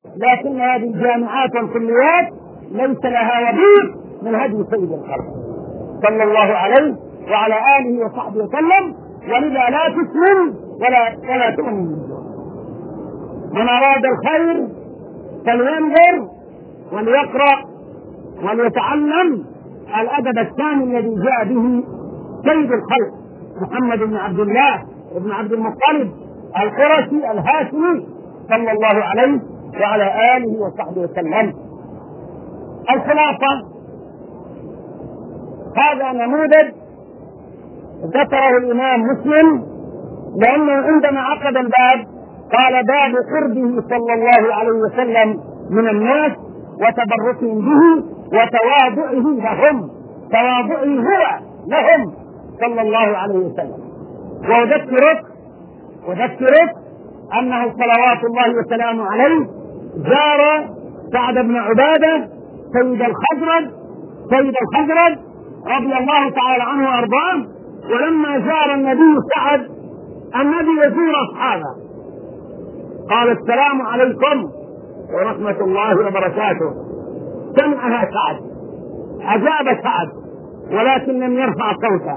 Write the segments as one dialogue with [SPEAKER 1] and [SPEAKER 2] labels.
[SPEAKER 1] لكن هذه الجامعات والكليات ليس لها وبير من هدي سيد الخلق صلى الله عليه وعلى آله وصحبه وسلم، ولذا لا تسلم ولا تؤمن. من أراد الخير فلينظر وليقرأ وليتعلم الأدب الثاني الذي جاء به سيد الخلق محمد بن عبد الله بن عبد المطلب القرشي الهاشمي صلى الله عليه وعلى آله وصحبه وسلم. الخلاصة هذا نموذج ذكره الإمام مسلم، لأنه عندما عقد الباب قال باب قربه صلى الله عليه وسلم من الناس وتبركهم به وتواضعه لهم، تواضعه هو لهم صلى الله عليه وسلم. وأذكرك أنه صلوات الله وسلامه عليه زار سعد بن عبادة سيد الخزرج رضي الله تعالى عنه وأرضاه، ولما زار النبي سعد النبي يزور أصحابه قال السلام عليكم ورحمة الله وبركاته. سمعها سعد، أجاب سعد ولكن لم يرفع صوته.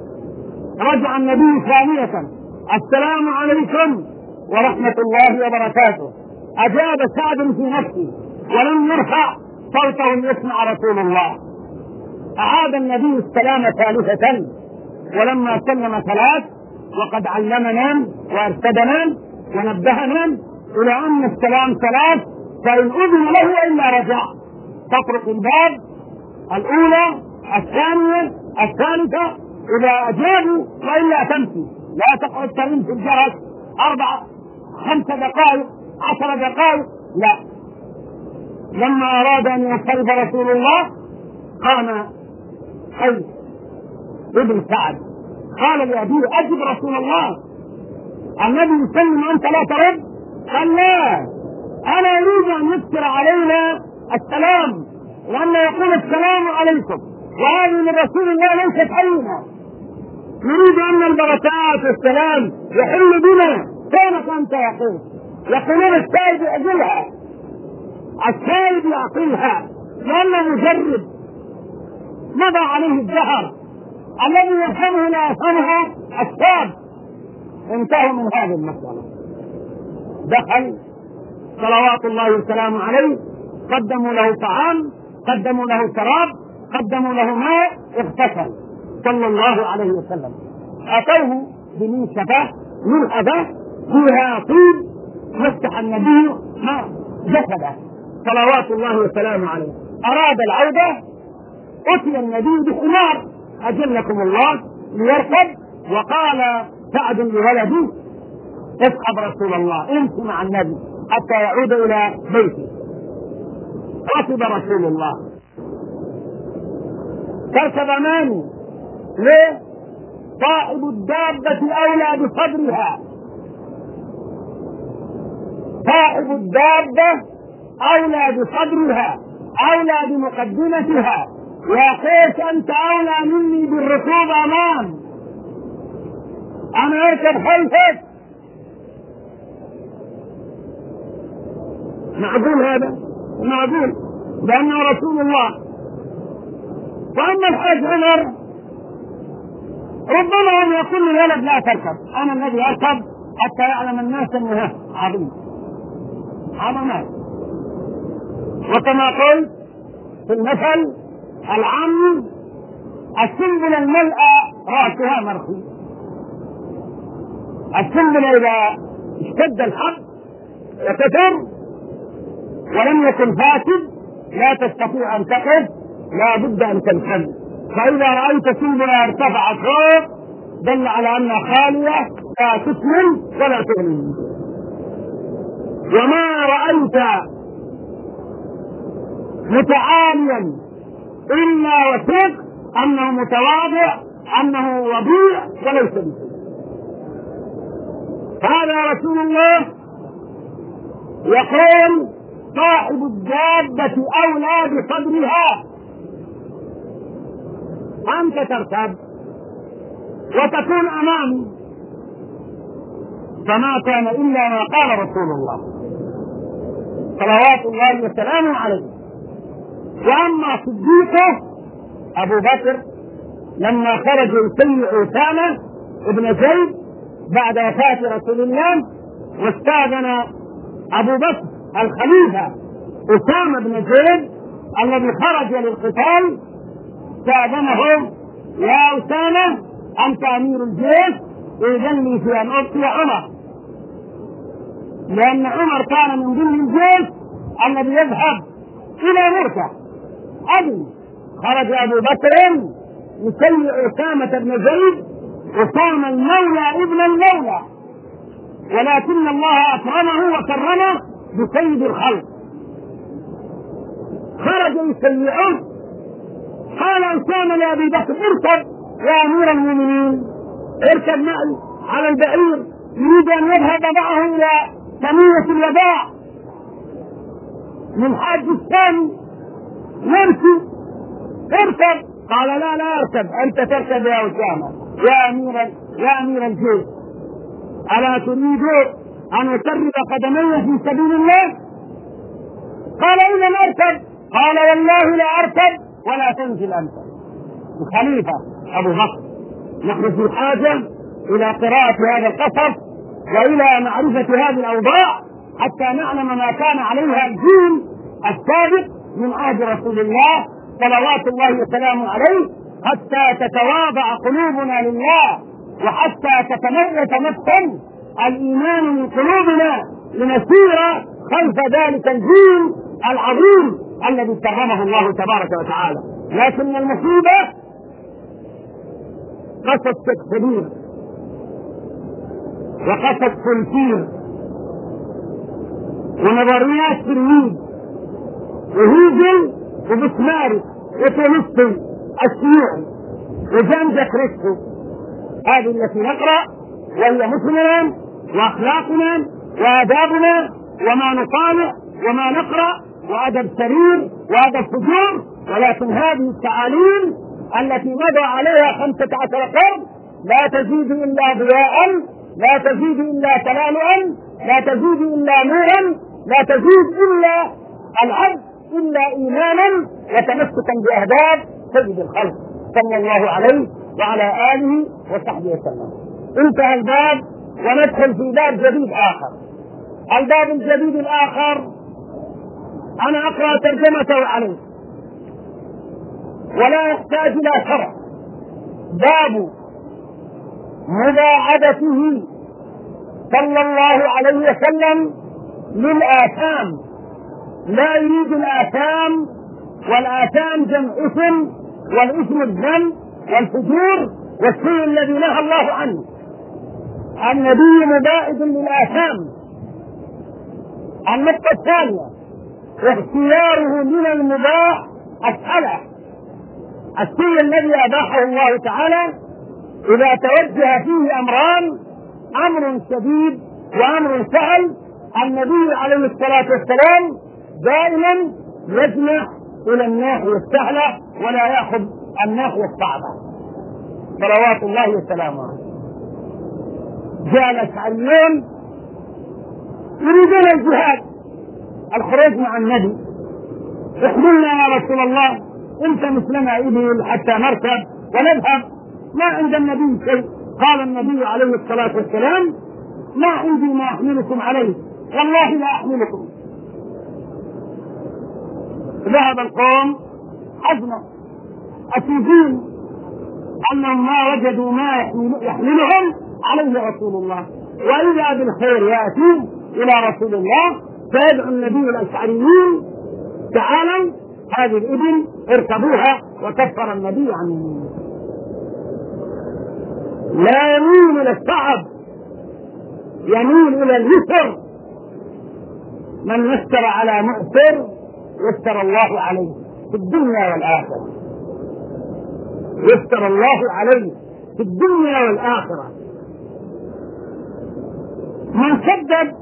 [SPEAKER 1] رجع النبي ثانية السلام عليكم ورحمة الله وبركاته، أجاب سعد في نفسه ولم يرفع صوته ليسمع رسول الله. أعاد النبي السلام ثالثة، ولما سلم ثلاث وقد علمنا وارشدنا ونبهنا إلى أن السلام ثلاث، فإن أذن له إلا رجع. تطرق الباب الأولى الثانية الثالثة، إذا أجابوا وإلا تمشي، لا تقعد ترين في الجرس 4 5 دقائق 10 دقائق، لا. لما أراد أن ينصرف رسول الله قام حي ابن سعد قال لأبيه أجب رسول الله، النبي يسلم أنت لا ترد؟ قال لا، أنا أريد أن يذكر علينا السلام، لأنه يقول السلام عليكم، وهذه من رسول الله ليست علينا. نريد أن البركات والسلام يحل بنا. كانت أنت يقولون السائد يعقلها، السائد يعقلها لأنه مجرد مضى عليه الدهر، الذي يفهمه لا يفهمها الشاب. انتهوا من هذه المسألة. دخل صلوات الله وسلامه عليه، قدموا له طعام، قدموا له شراب، قدموا له ماء، اغتسل صلى الله عليه وسلم. أتوه بمنشفة ملحفة فيها طيب، مسح النبي ما جسده صلوات الله وسلامه عليه. أراد العودة، أتي النبي بحمار أجلكم الله ليركب، وقال سعد لولده اسحب رسول الله، امشي مع النبي حتى يعود إلى بيته. ركب رسول الله، تركب أمامي. ليه؟ صاحب الدابة أولى بصدرها، صاحب الدابة أولى بصدرها، أولى بمقدمتها. يا قيس أنت أولى مني بالركوب أمام، أنا أركب خلفك. معقول هذا؟ معقول، لأنه رسول الله. وأما الحاج عمر ربما هم يقول للولد لا تركب، أنا الذي أركب حتى يعلم الناس أنها عظيم عظمات. وكما قلت في المثل العام، السنبل الملأى رأسها مرخي. السنبل إذا اشتد الحب وكثر ولم يكن فاسد لا تستطيع أن تقف، لا بد أن تنحل. فإذا رأيت سنبلة ارتفعت فوق دل على أنها خالية لا تسمن ولا تغني. وما رأيت متعاليا إلا وثق أنه متواضع، أنه وضيع وليس بشيء. هذا رسول الله يقول صاحب الدابة أولى بصدرها. أنت تركب وتكون أمامي، فما كان إلا ما قال رسول الله صلوات الله وسلامه عليه. واما صديقه ابو بكر لما خرج يسيء أسامة ابن زيد بعد وفاة رسول الله، واستأذن ابو بكر الخليفة أسامة بن زيد الذي خرج للقتال، استأذنه: يا أسامة أنت أمير الجيش، إذن لي في أن أعطي عمر، لأن عمر كان من ضمن الجيش الذي يذهب إلى مركة. أبي خرج أبو بكر يسيء أسامة بن زيد، أسامة المولى ابن المولى، ولكن الله أكرمه وكرمه بسيد الخلق. خرج يسيئه، قال أسامة لأبي بكر: اركب يا أمير المؤمنين، اركب معي على البعير، يريد أن يذهب معه إلى ثنية الوداع من حاج الثاني، يمشي، اركب. قال: لا اركب، أنت تركب يا أسامة يا أمير الجيش، ألا تريد أن أسرب قدمي في سبيل الله؟ قال: إذا اركب. قال: والله لا أركب ولا تنزل أنت. الخليفة أبو بكر. نحن في حاجة إلى قراءة هذا القصص وإلى معرفة هذه الأوضاع حتى نعلم ما كان عليها الجيل السابق من عهد رسول الله صلوات الله وسلامه عليه، حتى تتواضع قلوبنا لله، وحتى يتمكن الإيمان من قلوبنا لنسير خلف ذلك الجيل العظيم الذي كرمه الله تبارك وتعالى. لكن المصيبة قصد تكفير وقصد تنكير ونظريات ترميد وهيجل وبسماري وتونستي الشيوعي وجنجة كريستو، هذه التي نقرأ وهي مسلمنا وأخلاقنا وآدابنا وما نطالع وما نقرأ وأدب سرير وأدب فجور. ولكن هذه التعاليم التي مضى عليها 15 قرن لا تزيد إلا ضياء، لا تزيد إلا تلالؤا، لا تزيد إلا نورا، لا تزيد إلا العبد إلا إيمانا وتمسكا بأهداف سيد الخلق صلى الله عليه وعلى آله وصحبه وسلم. انتهى الباب وندخل في باب جديد آخر. الباب الجديد الآخر أنا أقرأ ترجمته عليه ولا يحتاج إلى شرح. باب مباعدته صلى الله عليه وسلم للآثام، لا يريد الآثام، والآثام جمع إثم، والإثم الذنب والفجور والشيء الذي نهى الله عنه. النبي مباعد للآثام. النقطة الثانية اختياره من المباح أسهله، الشيء الذي أباحه الله تعالى إذا توجه فيه أمران، أمر شديد وأمر سهل، النبي عليه الصلاة والسلام دائما يجمع إلى الناحية السهلة ولا يأخذ الناحية الصعبة صلوات الله وسلامه عليه. جاء الأشعريون يريدون الجهاد، الخروج مع النبي، احملنا يا رسول الله، انت مثلنا إبل حتى نركب ونذهب، ما عند النبي شيء. قال النبي عليه الصلاة والسلام: ما عندي ما أحملكم عليه، والله لا أحملكم. ذهب القوم حزنا أسيفين أنهم ما وجدوا ما يحملهم عليه رسول الله، وإذا بالخير يأتي إلى رسول الله فيدعو النبي الأشعريين: تعالوا هذه الإبل اركبوها، وكفر النبي عن اليمين. لا يميل إلى الصعب، يميل إلى اليسر. من يسر على مؤثر يسر الله عليه في الدنيا والآخرة، يسر الله عليه في الدنيا والآخرة. من سدد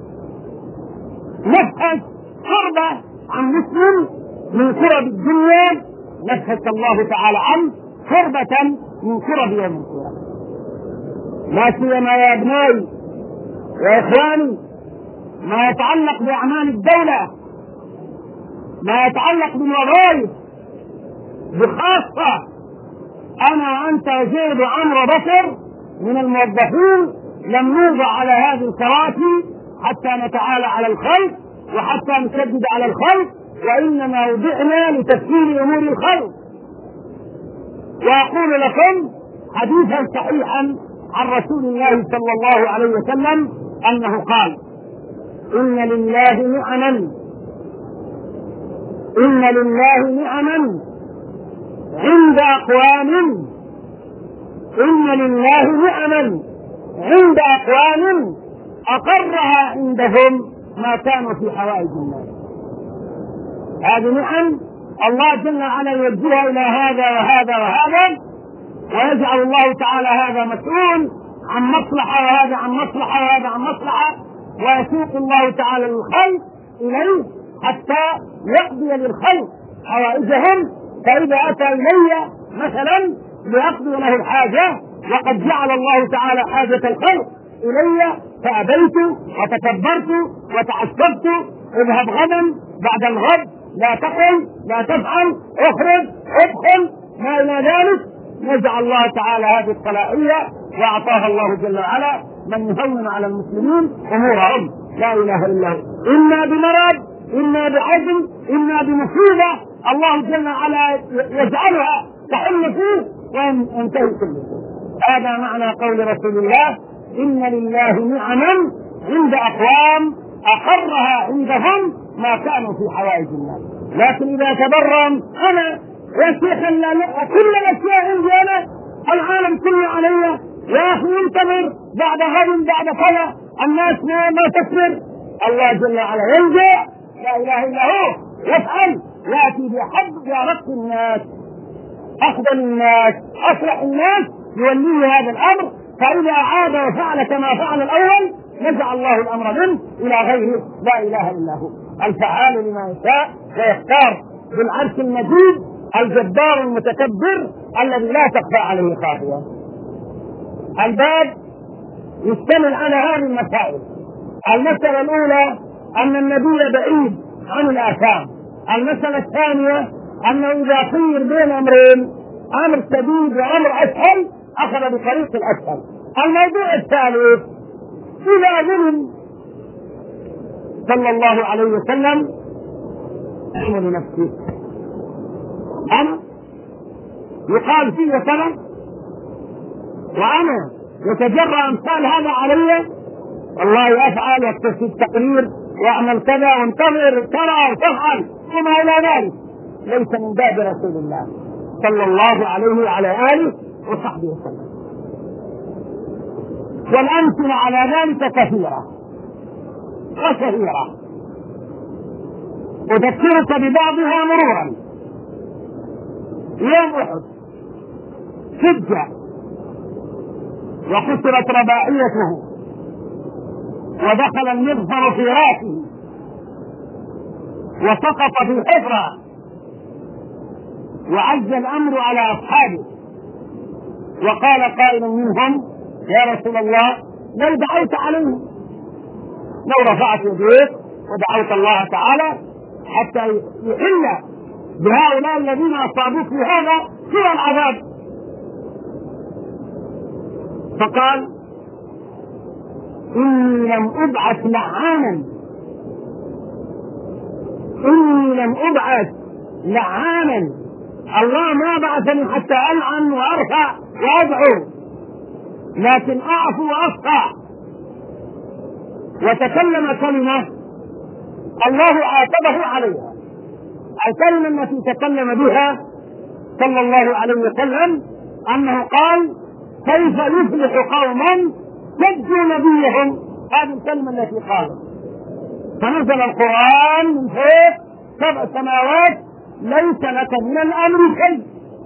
[SPEAKER 1] نفس حربة عن مسلم من كرب الدنيا نفس الله تعالى عنه حربة من كرب يوم القيامة. لا سيما يا ابنائي وإخواني، ما يتعلق بأعمال الدولة، ما يتعلق بالوظائف بخاصة، أنا وأنت وزيد وعمرو وبكر من الموظفين لم نوضع على هذه الكراسي حتى نتعالى على الخلق وحتى نسدد على الخلق، وإنما وضعنا لتسهيل أمور الخلق. وأقول لكم حديثا صحيحا عن رسول الله صلى الله عليه وسلم أنه قال: إن لله نعما عند أقوام، إن لله نعما عند أقوام أقرها عندهم ما كانوا في حوائج الناس. هذه نعم الله جل وعلا يوجهها إلى هذا وهذا وهذا، ويجعل الله تعالى هذا مسؤول عن مصلحة وهذا عن مصلحة وهذا عن مصلحة، ويسوق الله تعالى للخلق إليه حتى يقضي للخلق حوائجهم. فإذا أتى إلي مثلا ليقضي له الحاجة وقد جعل الله تعالى حاجة الخلق إلي فأبيت وتكبرت وتعصبت: اذهب غدا، بعد الغد، لا تقل، لا تفعل، اخرج، ادخل، ما إلى ذلك، نجعل الله تعالى هذه الصلاحية وأعطاها الله جل وعلا من يهون على المسلمين أمورهم. لا إله إلا هو. إما بمرض، إما بعزم، إما بمصيبة الله جل وعلا يجعلها تحل فيه وينتهي كله. هذا معنى قول رسول الله: إن لله نعما عند أقوام أقرها عندهم ما كانوا في حوائج الناس. لكن إذا تبرم أنا يا شيخ كل الأشياء عندي أنا، العالم كله علي، يا أخي انتظر بعد غد بعد كذا، الناس ما تصبر. الله جل وعلا ينجع، لا إله إلا هو، يفعل، يأتي بأرق الناس، أفضل الناس، أصلح الناس، يوليه هذا الأمر. فإذا عاد وفعل كما فعل الأول نزع الله الأمر منه إلى غيره. لا إله إلا هو الفعال لما يشاء ويختار، بالعرش المجيد الجبار المتكبر الذي لا تخفى عليه خافية. الباب يشتمل على هذه المسائل. المسألة الأولى أن النبي بعيد عن الآثام. المسألة الثانية أنه إذا خير بين أمرين، أمر شديد وأمر أسهل، أخذ بطريق الأسهل. الموضوع الثالث: إذا ظلم صلى الله عليه وسلم لنفسه، أنا يقال فيه كذا وأنا يتجرأ أمثال هذا علي، والله أفعل واكتسب التقرير واعمل كذا وانتظر ترى وتفعل وما إلى ذلك، ليس من باب رسول الله صلى الله عليه وعلى آله وصحبه وسلم. والأمثلة على ذلك كثيرة وكثيرة، أذكرك ببعضها مرورا. يوم أحد شجع وكسرت رباعيته ودخل المغفر في راسه وسقط في الحفرة، وعز الأمر على أصحابه، وقال قائل منهم: يا رسول الله لو دعوت عليهم، لو رفعت يديك ودعوت الله تعالى حتى يحل بهؤلاء الذين أصابوك بهذا سوى العذاب. فقال: إني لم أبعث لعانا، إني لم أبعث لعانا، الله ما بعثني حتى ألعن وأرفع وأدعو، لكن أعفو وأصفح. وتكلم كلمة الله عاتبه عليها. الكلمة التي تكلم بها صلى الله عليه وسلم أنه قال: كيف يفلح قوما سجوا نبيهم. هذه الكلمة التي قالت، فنزل القرآن من فوق 7 سماوات: ليس لك من الأمر شيء،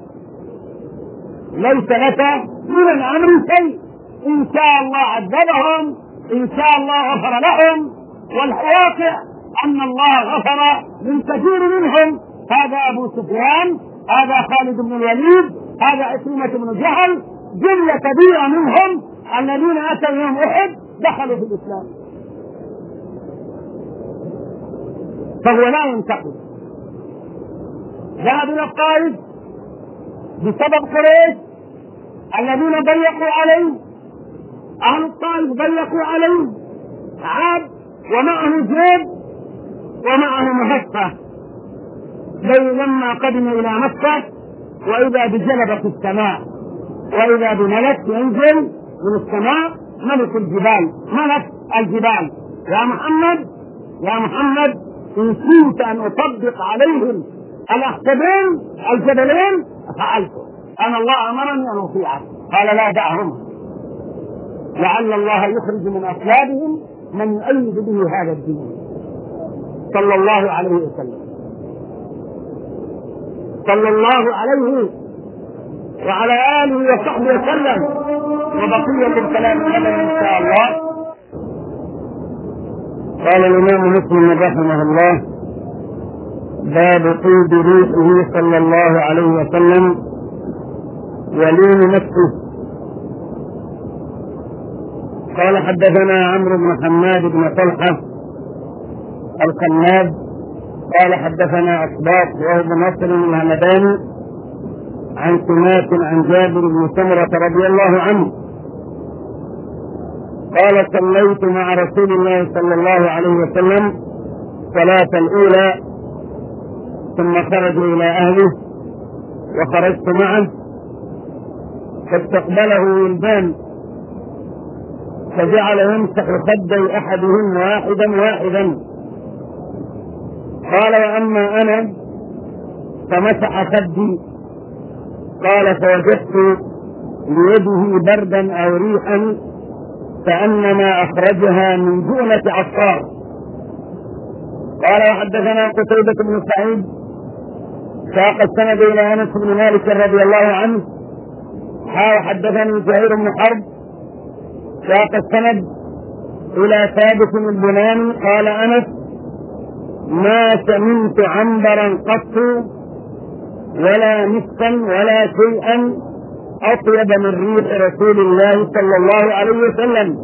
[SPEAKER 1] ليس لك من الأمر شيء، إن شاء الله عذبهم، إن شاء الله غفر لهم. والواقع أن الله غفر من كثير منهم. هذا أبو سفيان، هذا خالد بن الوليد، هذا عكرمة بن جهل، جملة كبيرة منهم الذين أتوا يوم أحد دخلوا في الإسلام. فهو لا ينتقد. ذهب إلى الطائف بسبب قريش الذين ضيقوا عليه، أهل الطائف ضيقوا عليه، عاد ومعه جيب ومعه مهفة. لما قدم إلى مكة وإذا بجلبة السماء، وإذا بملك ينزل من السماء، ملك الجبال، ملك الجبال: يا محمد يا محمد، إن كنت أن أطبق عليهم الأخشبين الجبلين فعلته، أنا الله أمرني أن أطيعه. قال: لا، دعهم، لعل الله يخرج من أصلابهم من يؤيد به هذا الدين. صلى الله عليه وسلم، صلى الله عليه وعلى آله وصحبه وسلم. وبقية الكلام هذا إن شاء الله. قال الإمام مسلم رحمه الله: باب طيب ريحه صلى الله عليه وسلم ولين نفسه. قال: حدثنا عمرو بن حماد بن طلحة القناد قال: حدثنا أصباط وهو بن نصر الهمداني عن سماك عن جابر بن سمرة رضي الله عنه قال: صليت مع رسول الله صلى الله عليه وسلم صلاة الأولى، ثم خرج إلى أهله وخرجت معه، فاستقبله ولدان فجعل يمسح خدي أحدهم واحدا واحدا. قال: وأما أنا فمسح خدي. قال: فوجدت ليده بردا أو ريحا كأنما أخرجها من جؤلة عصار. قال: وحدثنا قتيبة بن سعيد ساق السند إلى أنس بن مالك رضي الله عنه حدثني زهير بن حرب ساق السند إلى ثابت البناني قال: أنس: ما سمنت عنبرا قط ولا مسكا ولا شيئا أطيب من ريح رسول الله صلى الله عليه وسلم،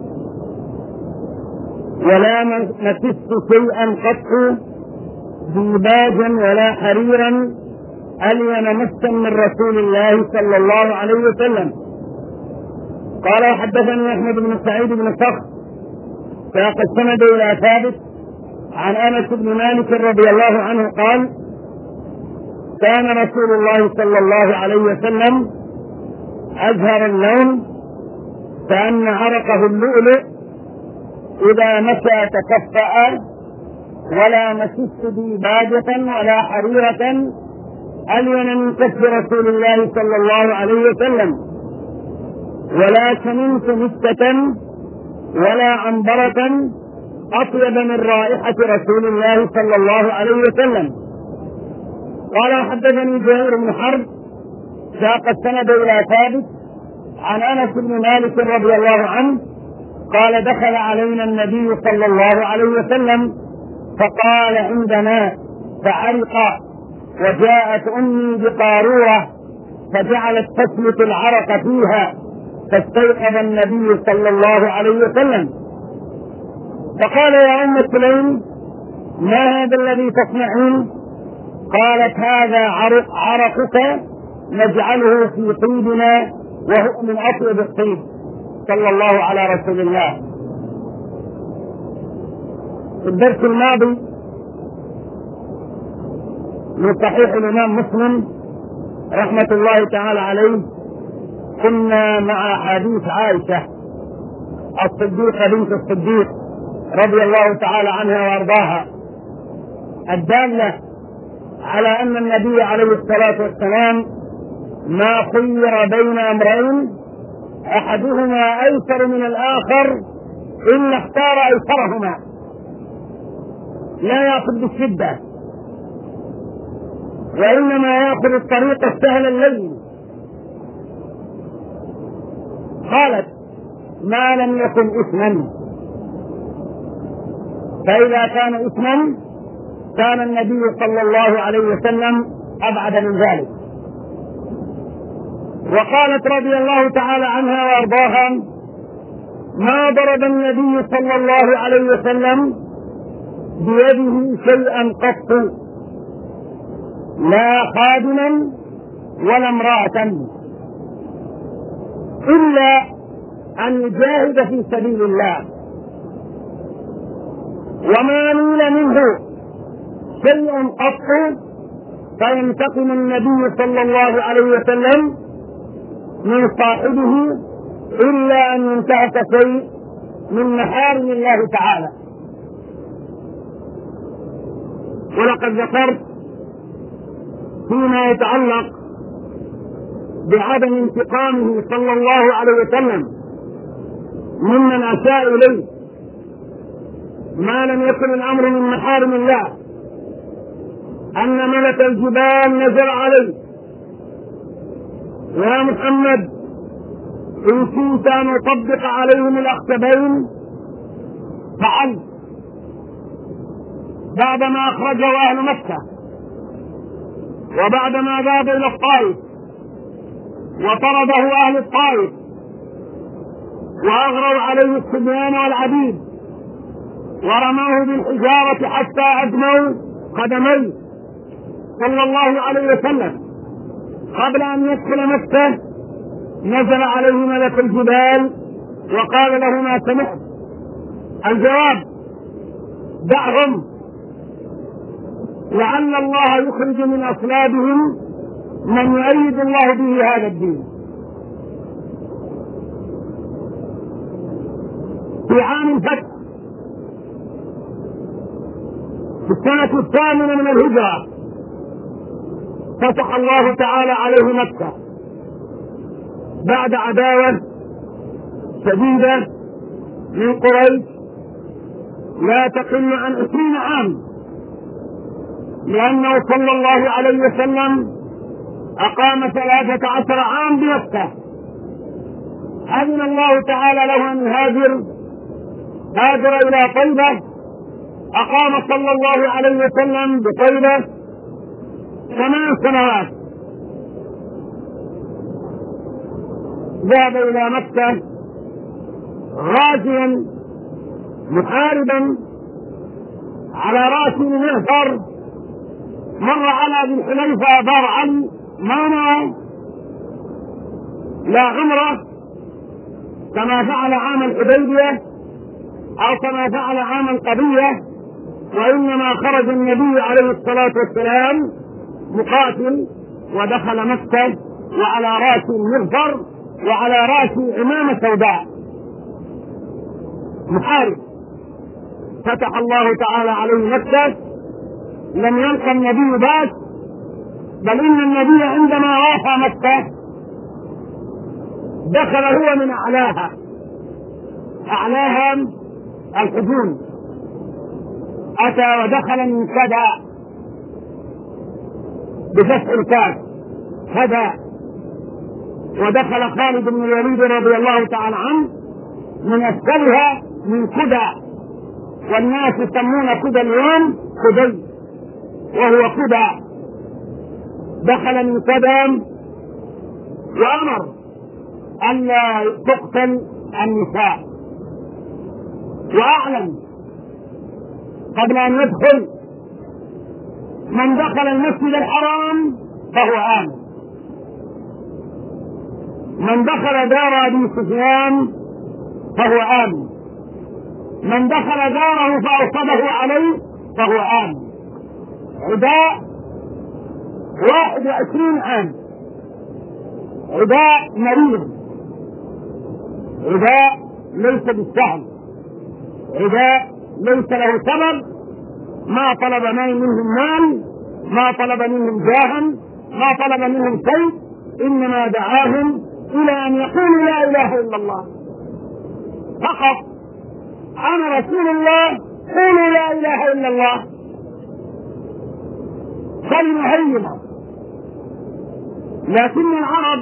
[SPEAKER 1] ولا مسست شيئا قط ديباجا ولا حريرا ألين مسا من رسول الله صلى الله عليه وسلم. قال: وحدثني أحمد بن سعيد بن صخر ساق السند إلى ثابت عن أنس بن مالك رضي الله عنه قال: كان رسول الله صلى الله عليه وسلم أزهر اللون كأن عرقه اللؤلؤ، إذا مشى تكفأ، ولا مسست ديباجة ولا حريرة ألين من كف رسول الله صلى الله عليه وسلم، ولا سمنت مسكة ولا عنبرة أطيب من رائحة رسول الله صلى الله عليه وسلم. قال: حدثني زهير بن حرب ساق السند إلى ثابت عن أنس بن مالك رضي الله عنه قال: دخل علينا النبي صلى الله عليه وسلم فقال عندنا فعرق، وجاءت أمي بقارورة فجعلت تسلك العرق فيها، فاستيقظ النبي صلى الله عليه وسلم فقال: يا أم سليم، ما هذا الذي تصنعين؟ قالت: هذا عرقك نجعله في طيبنا، وهو من أطيب الطيب. صلى الله على رسول الله. في الدرس الماضي من صحيح الإمام مسلم رحمة الله تعالى عليه كنا مع حديث عائشة الصديقة بنت الصديق رضي الله تعالى عنها وارضاها، الدالة على أن النبي عليه الصلاة والسلام ما خير بين أمرين أحدهما أيسر من الآخر إلا اختار أيسرهما، لا يأخذ بالشدة، وإنما يأخذ الطريق السهل اللين. قالت: ما لم يكن إثما، فإذا كان إثما كان النبي صلى الله عليه وسلم أبعد من ذلك. وقالت رضي الله تعالى عنها وارضاها: ما ضرب النبي صلى الله عليه وسلم بيده شيئا قط، لا خادما ولا امرأة، إلا أن يجاهد في سبيل الله. وما نيل منه شيء قط فينتقم النبي صلى الله عليه وسلم من صاحبه إلا أن ينتهك شيء من محارم الله تعالى. ولقد ذكرت فيما يتعلق بعدم انتقامه صلى الله عليه وسلم ممن أساء إليه ما لم يكن الأمر من محارم الله، أن ملك الجبال نزل عليه: يا محمد إن كنت أن أطبق عليهم الأخشبين فعل. بعدما أخرجه أهل مكة وبعدما ذهب إلى الطائف وطرده أهل الطائف وأغروا عليه الصبيان والعبيد ورموه بالحجارة حتى أدموا قدميه صلى الله عليه وسلم، قبل أن يدخل مكة نزل عليه ملك الجبال وقال له: ما سمعت؟ الجواب: دعهم، لعل الله يخرج من أصلابهم من يؤيد الله به هذا الدين. في عام الفتح في السنة 8 من الهجرة فتح الله تعالى عليه مكة بعد عداوة شديدة من قريش لا تقل عن 20 عام، لأنه صلى الله عليه وسلم أقام 13 عام بمكة. أذن الله تعالى له أن هاجر إلى طيبة، أقام صلى الله عليه وسلم بطيبة 8 سنوات، ذهب إلى مكة غازيا محاربا على رأس المغفر، مر على ذي الحليفة دار علي ما نوى لا عمره كما فعل عام الحديبية أو كما فعل عام القضية، وإنما خرج النبي عليه الصلاة والسلام مقاتل ودخل مكة وعلى رأسه المغفر وعلى رأسه عمامة سوداء محارب. فتح الله تعالى عليه مكة، لم يلقى النبي باس، بل إن النبي عندما وافى مكة دخل هو من أعلاها الحجون، أتى ودخل من كدى بفتح الكاف كدى، ودخل خالد بن الوليد رضي الله تعالى عنه من أسفلها من كدى، والناس يسمون كدى اليوم كدي وهو كدى. دخل من كدى وأمر ألا تقتل النساء، وأعلم قبل أن يدخل: من دخل المسجد الحرام فهو آمن، من دخل دار أبي سفيان فهو آمن، من دخل داره فأوصده عليه فهو آمن. عداء 21 عام، عداء مريض، عداء ليس بالسهل، عداء ليس له سبب، ما طلب منهم مال، ما طلب منهم جاها، ما طلب منهم شيء، إنما دعاهم إلى أن يقولوا لا إله إلا الله فقط. أنا رسول الله، قولوا لا إله إلا الله. كلمة هينة، لكن العرب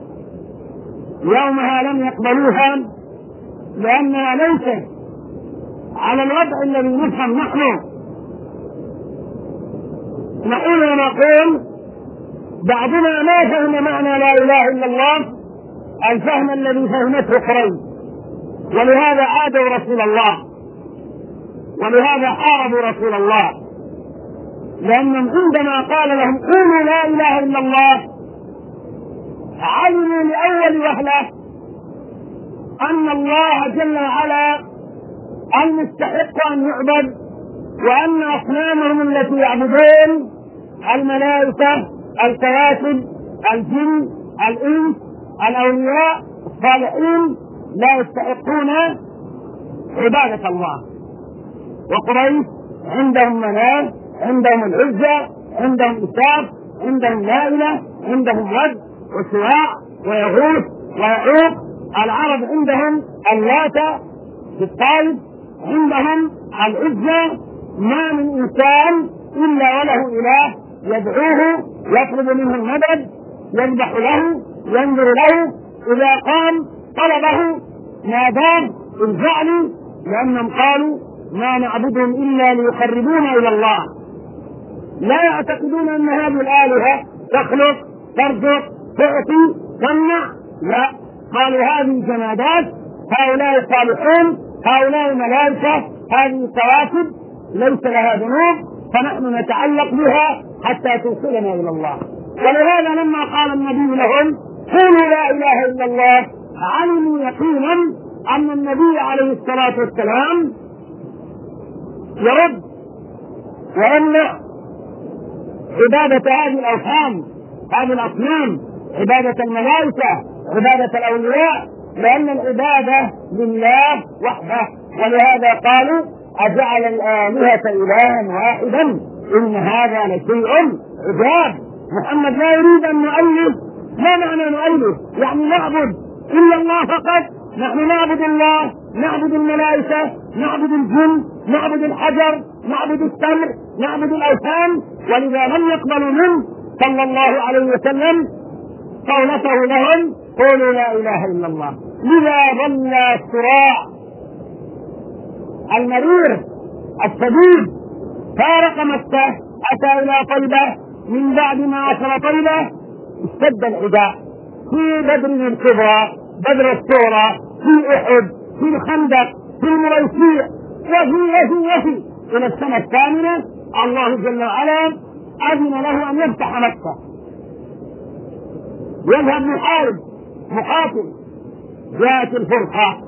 [SPEAKER 1] يومها لم يقبلوها، لأنها ليست على الوضع الذي نفهم نحن نقول ونقول. بعضنا ما فهم معنى لا إله إلا الله الفهم الذي فهمته قريش، ولهذا عادوا رسول الله. ولهذا حاربوا رسول الله، لأنهم عندما قال لهم قولوا لا إله إلا الله علموا لأول وهلة أن الله جل وعلا المستحق أن يعبد، وأن أصنامهم التي يعبدون الملائكة، الكواكب، الجن، الإنس، الأولياء، الصالحين لا يستحقون عبادة الله. وقريش عندهم مناه، عندهم العزة، عندهم إساف، عندهم نائلة، عندهم ود وسواع ويغوث ويعوق. العرب عندهم اللات في الطائف، عندهم العزة. ما من إنسان إلا وله إله يدعوه، يطلب منه المدد، يذبح له، ينظر له، إذا قام طلبه ناداه الجعل، لأنهم قالوا ما نعبدهم إلا ليقربونا إلى الله. لا يعتقدون أن هذه الآلهة تخلق، ترزق، تعطي، تمنع، لا، قالوا هذه جمادات، هؤلاء صالحون، هؤلاء ملائكة، هذه كواكب ليس لها ذنوب، فنحن نتعلق بها حتى توصلنا إلى الله. ولهذا لما قال النبي لهم قولوا لا إله إلا الله علموا يقينا أن النبي عليه الصلاة والسلام يرد ويمنع عبادة هذه الأوثان، هذه الأصنام، عبادة الملائكة، عبادة الأولياء، لأن العبادة لله وحده. ولهذا قالوا أجعل الآلهة إلها واحدا إن هذا لشيء عجاب. محمد لا يريد أن نؤله. ما معنى نؤله؟ يعني نعبد إلا الله فقط. نحن نعبد الله، نعبد الملائكة، نعبد الجن، نعبد الحجر، نعبد التمر، نعبد الأوثان. ولذا لم يقبلوا منه صلى الله عليه وسلم قولته لهم قولوا لا إله إلا الله. لذا ظل الصراع المرير الشديد، فارق مكة، أتى إلى طيبة، من بعد ما وصل طيبة اشتد العداء في بدر الكبرى، بدر الصغرى، في أحد، في الخندق، في المريسيع، وفي إلى السنة الثامنة الله جل وعلا أذن له أن يفتح مكة، يذهب محارب مقاتل. جاءت الفرقة،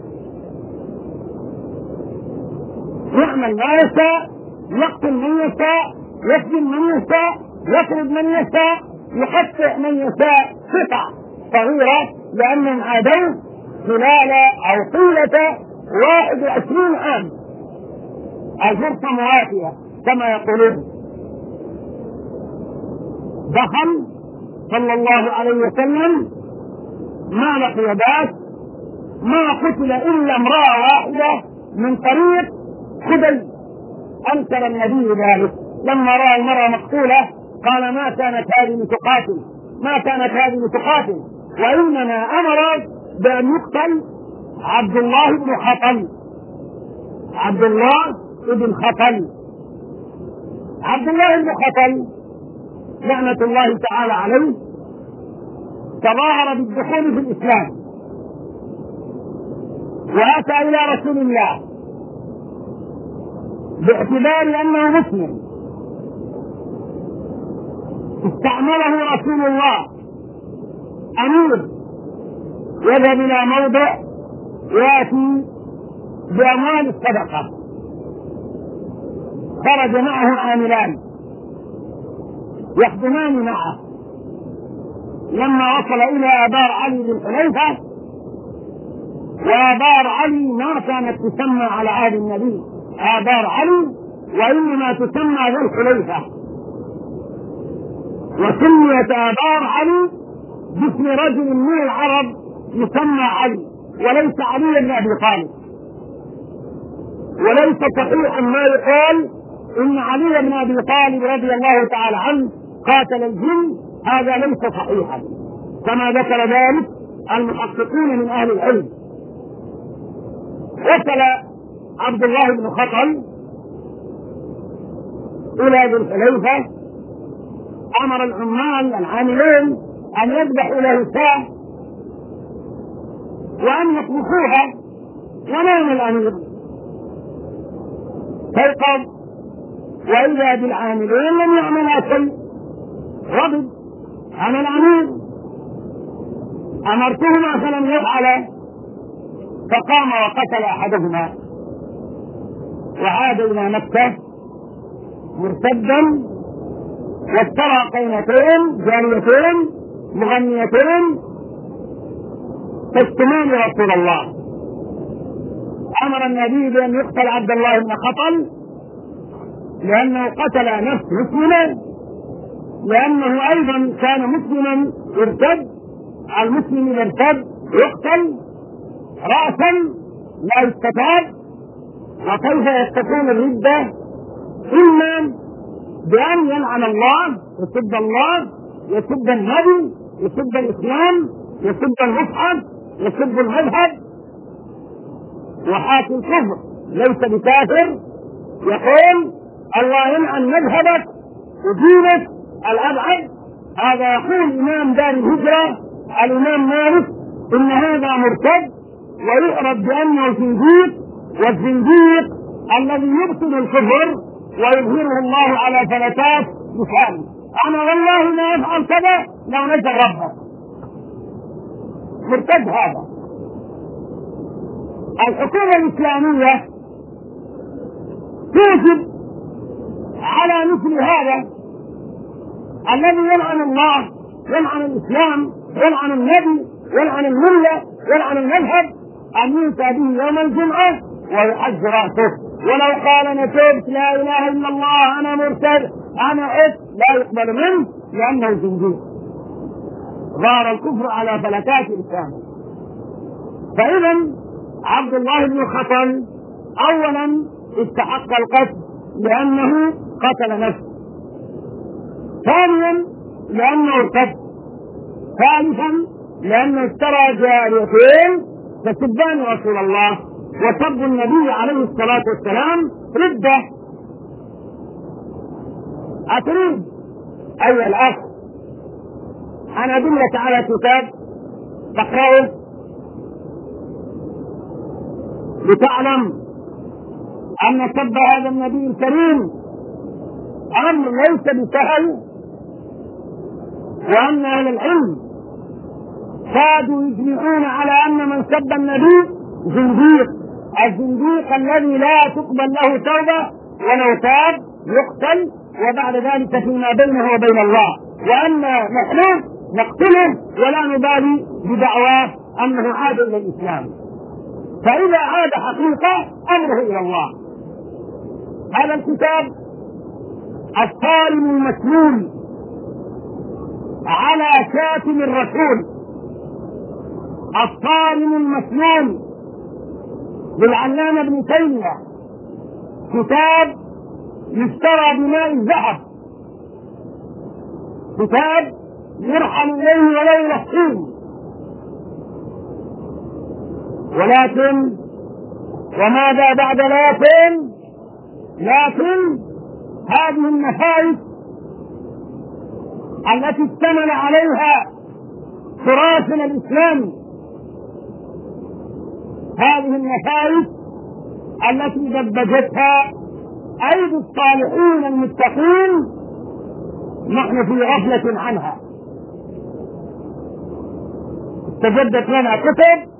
[SPEAKER 1] يعمل ما يشاء، يقتل من يشاء، يسجن من يشاء، يطرد من يشاء، يقطع من يشاء قطع صغيرة، لأنهم عادوا خلال أو طيلة 21 عام. الفرصة مواتية كما يقولون. دخل صلى الله عليه وسلم ما لقي باس، ما قتل إلا امرأة واحدة من طريق خدي. أنكر النبي ذلك لما رأى المرأة مقتولة، قال ما كانت هذه لتقاتل، ما كانت هذه لتقاتل، وإنما أمر بأن يقتل عبد الله بن خطل. عبد الله بن خطل، عبد الله بن خطل لعنة الله تعالى عليه تظاهر بالدخول في الإسلام، وأتى إلى رسول الله باعتبار أنه مسلم. استعمله رسول الله أمير يذهب إلى موضع يأتي بأموال الصدقة، خرج معه عاملان يخدمان معه. لما وصل إلى آبار علي بن حليفة، وآبار علي ما كانت تسمى على عهد النبي آبار علي، وإنما تسمى ذو الحليفة، وسميت آبار علي باسم رجل من العرب يسمى علي، وليس علي بن أبي طالب. وليس صحيحا ما يقال إن علي بن أبي طالب رضي الله تعالى عنه قاتل الجن، هذا ليس صحيحا كما ذكر ذلك المحققون من أهل العلم. وصل عبد الله بن خطل إلى ذي الحليفة، أمر العمال العاملين أن يذبحوا له شاة وأن يطبخوها، ونام الأمير. استيقظ وإذا بالعاملين لم يعملوا شيء، غضب. أنا الأمير أمرتهما فلم يفعلا، فقام وقتل أحدهما وعاد إلى مكة مرتدا، واشترى قينتين جاريتين مغنيتين تشتمان رسول الله. أمر النبي بأن يقتل عبد الله بن خطل لأنه قتل نفس مسلما، لأنه أيضا كان مسلما ارتد. المسلم إذا ارتد يقتل رأسا لا يستتاب. وكيف يستكون الردة؟ إما بأن يلعن الله، يسب الله، يسب النبي، يسب الإسلام، يسب المصحف، يسب المذهب. وحاكم الكفر ليس بكافر يقول الله يلعن مذهبك ودينك الأبعد. هذا يقول إمام دار الهجرة الإمام مالك إن هذا مرتد ويعرف بأنه زنديق، والزنديق الذي يبطل الكفر ويظهره الله على فلتات لسانه. أنا والله ما أفعل كذا لو نزل ربك. مرتد هذا. الحكومة الإسلامية توجب على مثل هذا الذي يلعن الله، يلعن الإسلام، يلعن النبي، يلعن الملة، يلعن المذهب، أن يؤتى به يوم الجمعة ويحج رأسه. ولو قال أنا تبت لا إله إلا الله أنا مرتد أنا لا يقبل منه لأنه زنديق. ظهر الكفر على فلكات الإسلام. فإذا عبد الله بن خطل أولا استحق القتل لأنه قتل نفسه، ثانيا لأنه ارتد، ثالثا لأنه اشترى جاريتين تسبان رسول الله وسب النبي عليه الصلاة والسلام ردة. أتريد أيها الأخ أنا أدلك على كتاب تقرأه لتعلم أن سب هذا النبي الكريم أمر ليس بسهل، وأن أهل العلم كادوا يجمعون على أن من سب النبي زنديق، الزنديق الذي لا تقبل له توبة ولو تاب يقتل وبعد ذلك فيما بينه وبين الله، وأن نحن نقتله ولا نبالي بدعواه أنه عاد إلى الإسلام. فإذا عاد حقيقة أمره إلى الله. هذا الكتاب الصارم المسلول على شاتم الرسول، الصارم المسلول للعلامة ابن تيمية، كتاب يشترى بماء الذهب، كتاب يرحل إليه ولا يلحين. ولكن وماذا بعد لكن هذه النفائس التي اشتمل عليها تراثنا الإسلامي، هذه النفائس التي دبجتها أيدي الصالحين المتقين، نحن في غفلة عنها. استجدت لنا كتب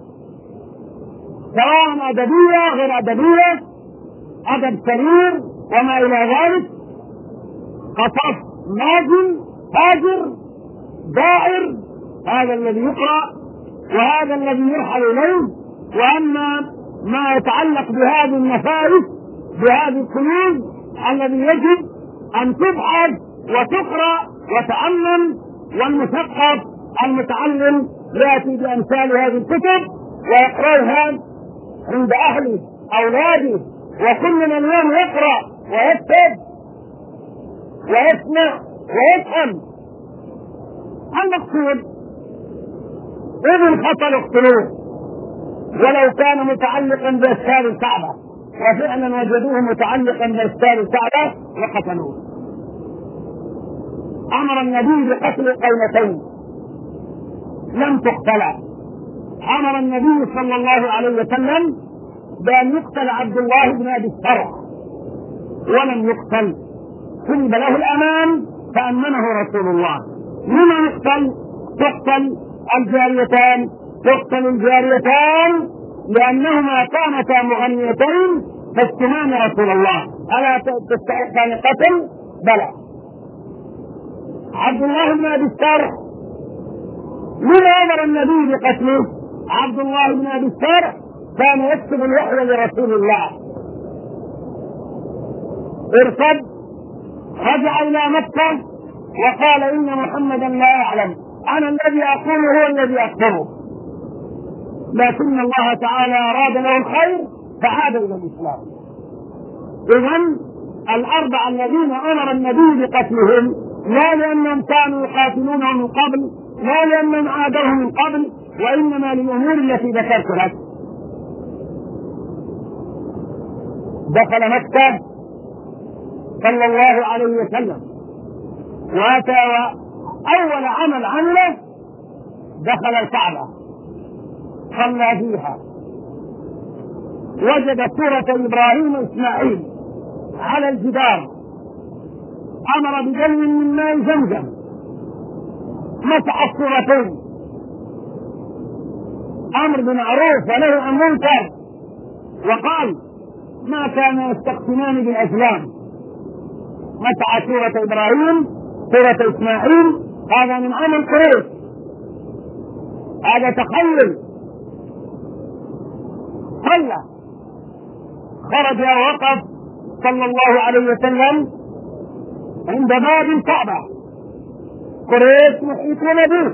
[SPEAKER 1] سواء أدبية غير أدبية، أدب سرير وما إلى ذلك، قصص ناجم فاجر دائر، هذا الذي يقرأ وهذا الذي يرحل إليه. وأما ما يتعلق بهذه النفائس بهذه الكنوز الذي يجب أن تبحث وتقرأ وتأمن، والمثقف المتعلم يأتي بأمثال هذه الكتب ويقرأها عند أهله أولاده، وكلنا اليوم يقرأ ويكتب ويسمع ويفهم. المقصود إذن خطل اقتلوه ولو كان متعلقا بأسفار الكعبة، وفعلا وجدوه متعلقا بأسفار الكعبة وقتلوه. أمر النبي بقتل قينتين لم تقتلع. أمر النبي صلى الله عليه وسلم بأن يقتل عبد الله بن أبي السرح ولم يقتل، سلب له الأمان فأمنه رسول الله. لما يقتل؟ تقتل الجاريتان لأنهما كانتا مغنيتين فاستمام رسول الله. ألا تستحقان قتل؟ بلى. عبد الله بن أبي السرح، لما أمر النبي بقتله؟ عبد الله بن أبي السرح كان يكتب الوحي لرسول الله، ارتد، رجع إلى مكة وقال إن محمدا لا يعلم، أنا الذي أقوله هو الذي أكتبه، لكن الله تعالى أراد له الخير فعاد إلى الإسلام. إذن الأربعة الذين أمر النبي بقتلهم لا لأنهم كانوا يقاتلونه من قبل، لا لأنهم عادوه من قبل، وإنما للأمور التي ذكرت لك. دخل مكة صلى الله عليه وسلم وأتى، أول عمل عمله دخل الكعبة صلى فيها، وجد سورة إبراهيم وإسماعيل على الجدار، أمر بدلو من ماء زمزم، مسح السورتين، أمر بمعروف ونهي عن منكر، وقال ما كان يستقسمان بالأسلام، مسح سورة إبراهيم سورة إسماعيل، هذا من عمل قريش، هذا تخيل. صلى، خرج ووقف صلى الله عليه وسلم عند باب الكعبة، قريش محيطون به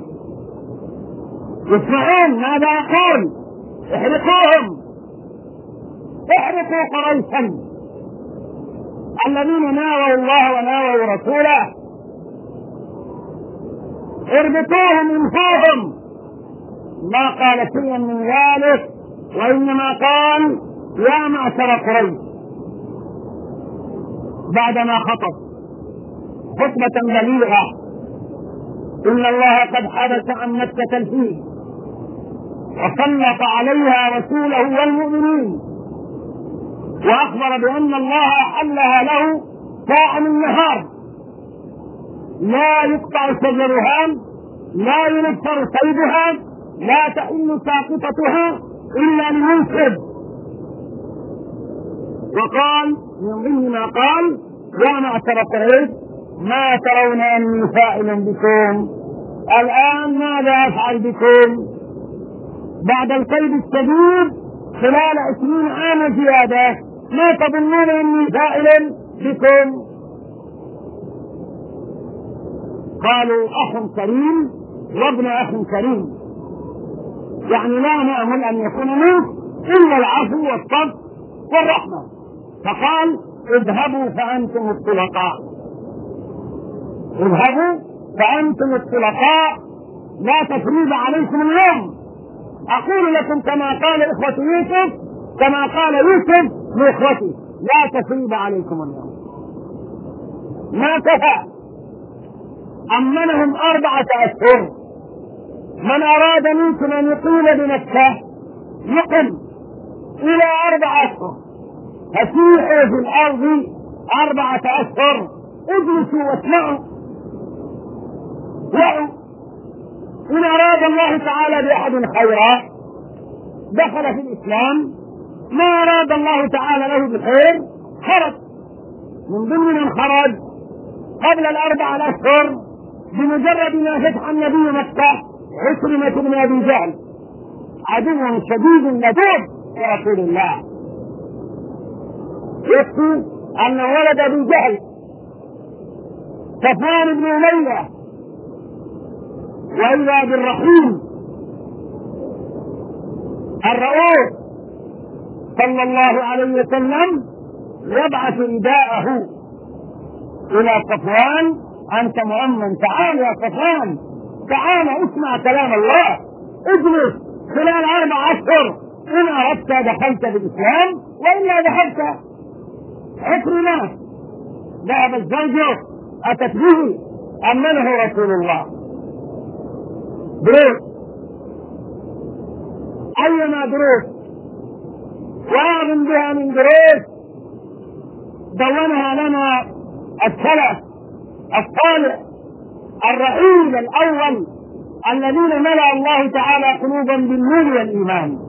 [SPEAKER 1] يسمعون ماذا يقول، احرقوهم، احرقوا قريشا الذين ناووا الله وناووا رسوله، اربطوهم انفاهم. ما قال شيئا من ذلك، وإنما قال يا معشر قريش بعدما خطب خطبة بليغة، إن الله قد حدث عن مكة الفيل وسلط عليها رسوله والمؤمنين، وأخبر بأن الله حلها له ساعة من النهار، لا يقطع شجرها، لا ينفر صيدها، لا تحل ساقطتها إلا لمنصب. وقال من ضمن ما قال يا معشر قريش ما ترون أني فاعل بكم الآن، ماذا أفعل بكم بعد الكيد الشديد خلال 20 عاما زيادة؟ ما تظنون أني فاعل بكم؟ قالوا أخ كريم وابن أخ كريم، يعني لا نأمل أن يكون منه إلا العفو والصبر والرحمة. فقال اذهبوا فأنتم الطلقاء، اذهبوا فأنتم الطلقاء، لا تفريض عليكم اليوم، أقول لكم كما قال إخوة يوسف، كما قال يوسف لإخوته لا تفريض عليكم اليوم. ما كفى، أمنهم 4 أشهر، من أراد منكم أن يقيم بمكة يقم إلى 4 أشهر، فسيحوا في الأرض 4 أشهر، اجلسوا واسمعوا وعوا. إن أراد الله تعالى بأحد خيرا دخل في الإسلام، ما أراد الله تعالى له بالخير خرج. من ضمن من خرج قبل 4 أشهر بمجرد ما فتح النبي مكة عكرمة بن أبي جهل، عدو شديد لدود لرسول الله، يكفي أن ولد أبي جهل صفوان بن أمية، وإذا بالرحيم الرؤوف صلى الله عليه وسلم يبعث رداءه إلى صفوان، أنت مؤمن، تعال يا صفوان، تعال اسمع كلام الله، اجلس خلال 4 أشهر، إن أردت دخلت بالإسلام وإلا ذهبت. عكرمة ذهب الزوج أتت به، أمنه رسول الله. دروس، أيما دروس وأعظم بها من دروس دونها لنا السلف الصالح الرحيل الأول الذين ملأ الله تعالى قلوبا بالنور والإيمان.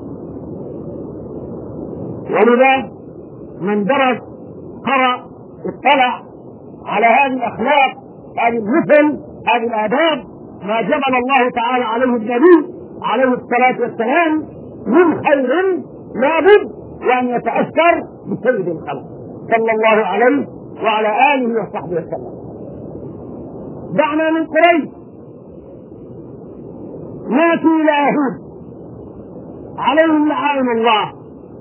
[SPEAKER 1] ولذا من درس قرأ اطلع على هذه الأخلاق، هذه المثل، هذه الآداب، ما جبل الله تعالى عليه النبي عليه الصلاة والسلام من خير لابد وأن يتأثر بسيد الخلق صلى الله عليه وعلى آله وصحبه وسلم. دعنا من قريش ناتي إلى يهود عليهم لعائن الله.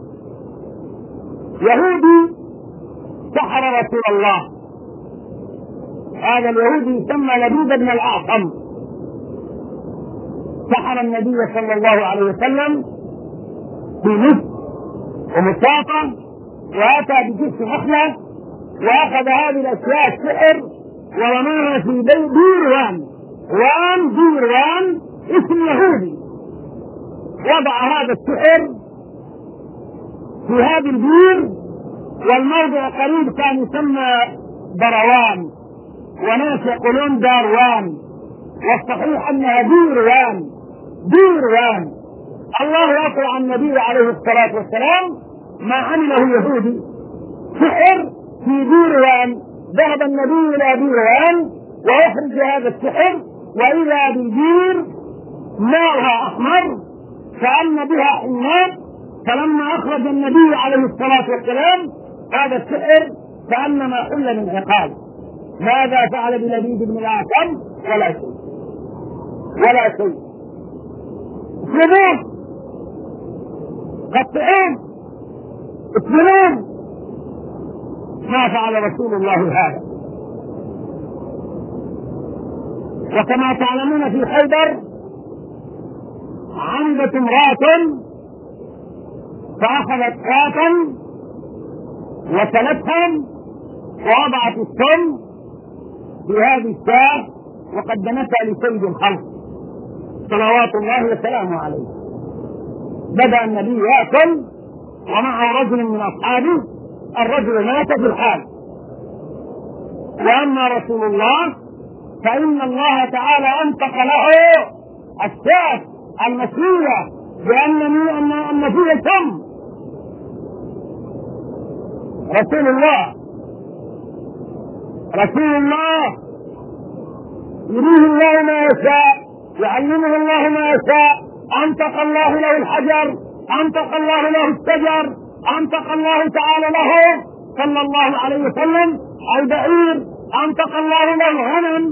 [SPEAKER 1] يهودي سحر رسول الله، هذا اليهودي يسمى لبيد بن الأعصم، سحر النبي صلى الله عليه وسلم بمس ومساطة، وأتى بجسم نخلة وأخذ هذه الأشياء السحر ورماها في بيروان، بيروان اسم يهودي، وضع هذا السحر في هذه البير، والموضع قريب كان يسمى بروان، وناس يقولون داروان، والصحيح انها بيروان. الله اطلع النبي عليه الصلاه والسلام ما عمله يهودي سحر في بيروان. ذهب النبي الى بيروان ويخرج هذا السحر، واذا بالبير ماءها احمر كأن بها حمام، فلما اخرج النبي عليه الصلاه والسلام هذا السحر كأنما حل من عقال. ماذا فعل بلبيد بن الأعصم؟ ولا شيء. اسلمون، قطعون، اسلمون. ما فعل رسول الله هذا. وكما تعلمون في خيبر عندت امرأة فأخذت شاة وسلتهم ووضعت السم في هذه الشاة وقدمتها لسيد الخلق صلوات الله وسلامه عليه. بدأ النبي يأكل ومعه رجل من أصحابه، الرجل مات في الحال. وأما رسول الله فإن الله تعالى أنطق له الشاة المسلية بأن فيه سم. رسول الله يريه الله ما يشاء، يعلمه الله ما يشاء. أنطق الله له الحجر، أنطق الله له الشجر، أنطق الله تعالى له صلى الله عليه وسلم البعير، أنطق الله له الغنم،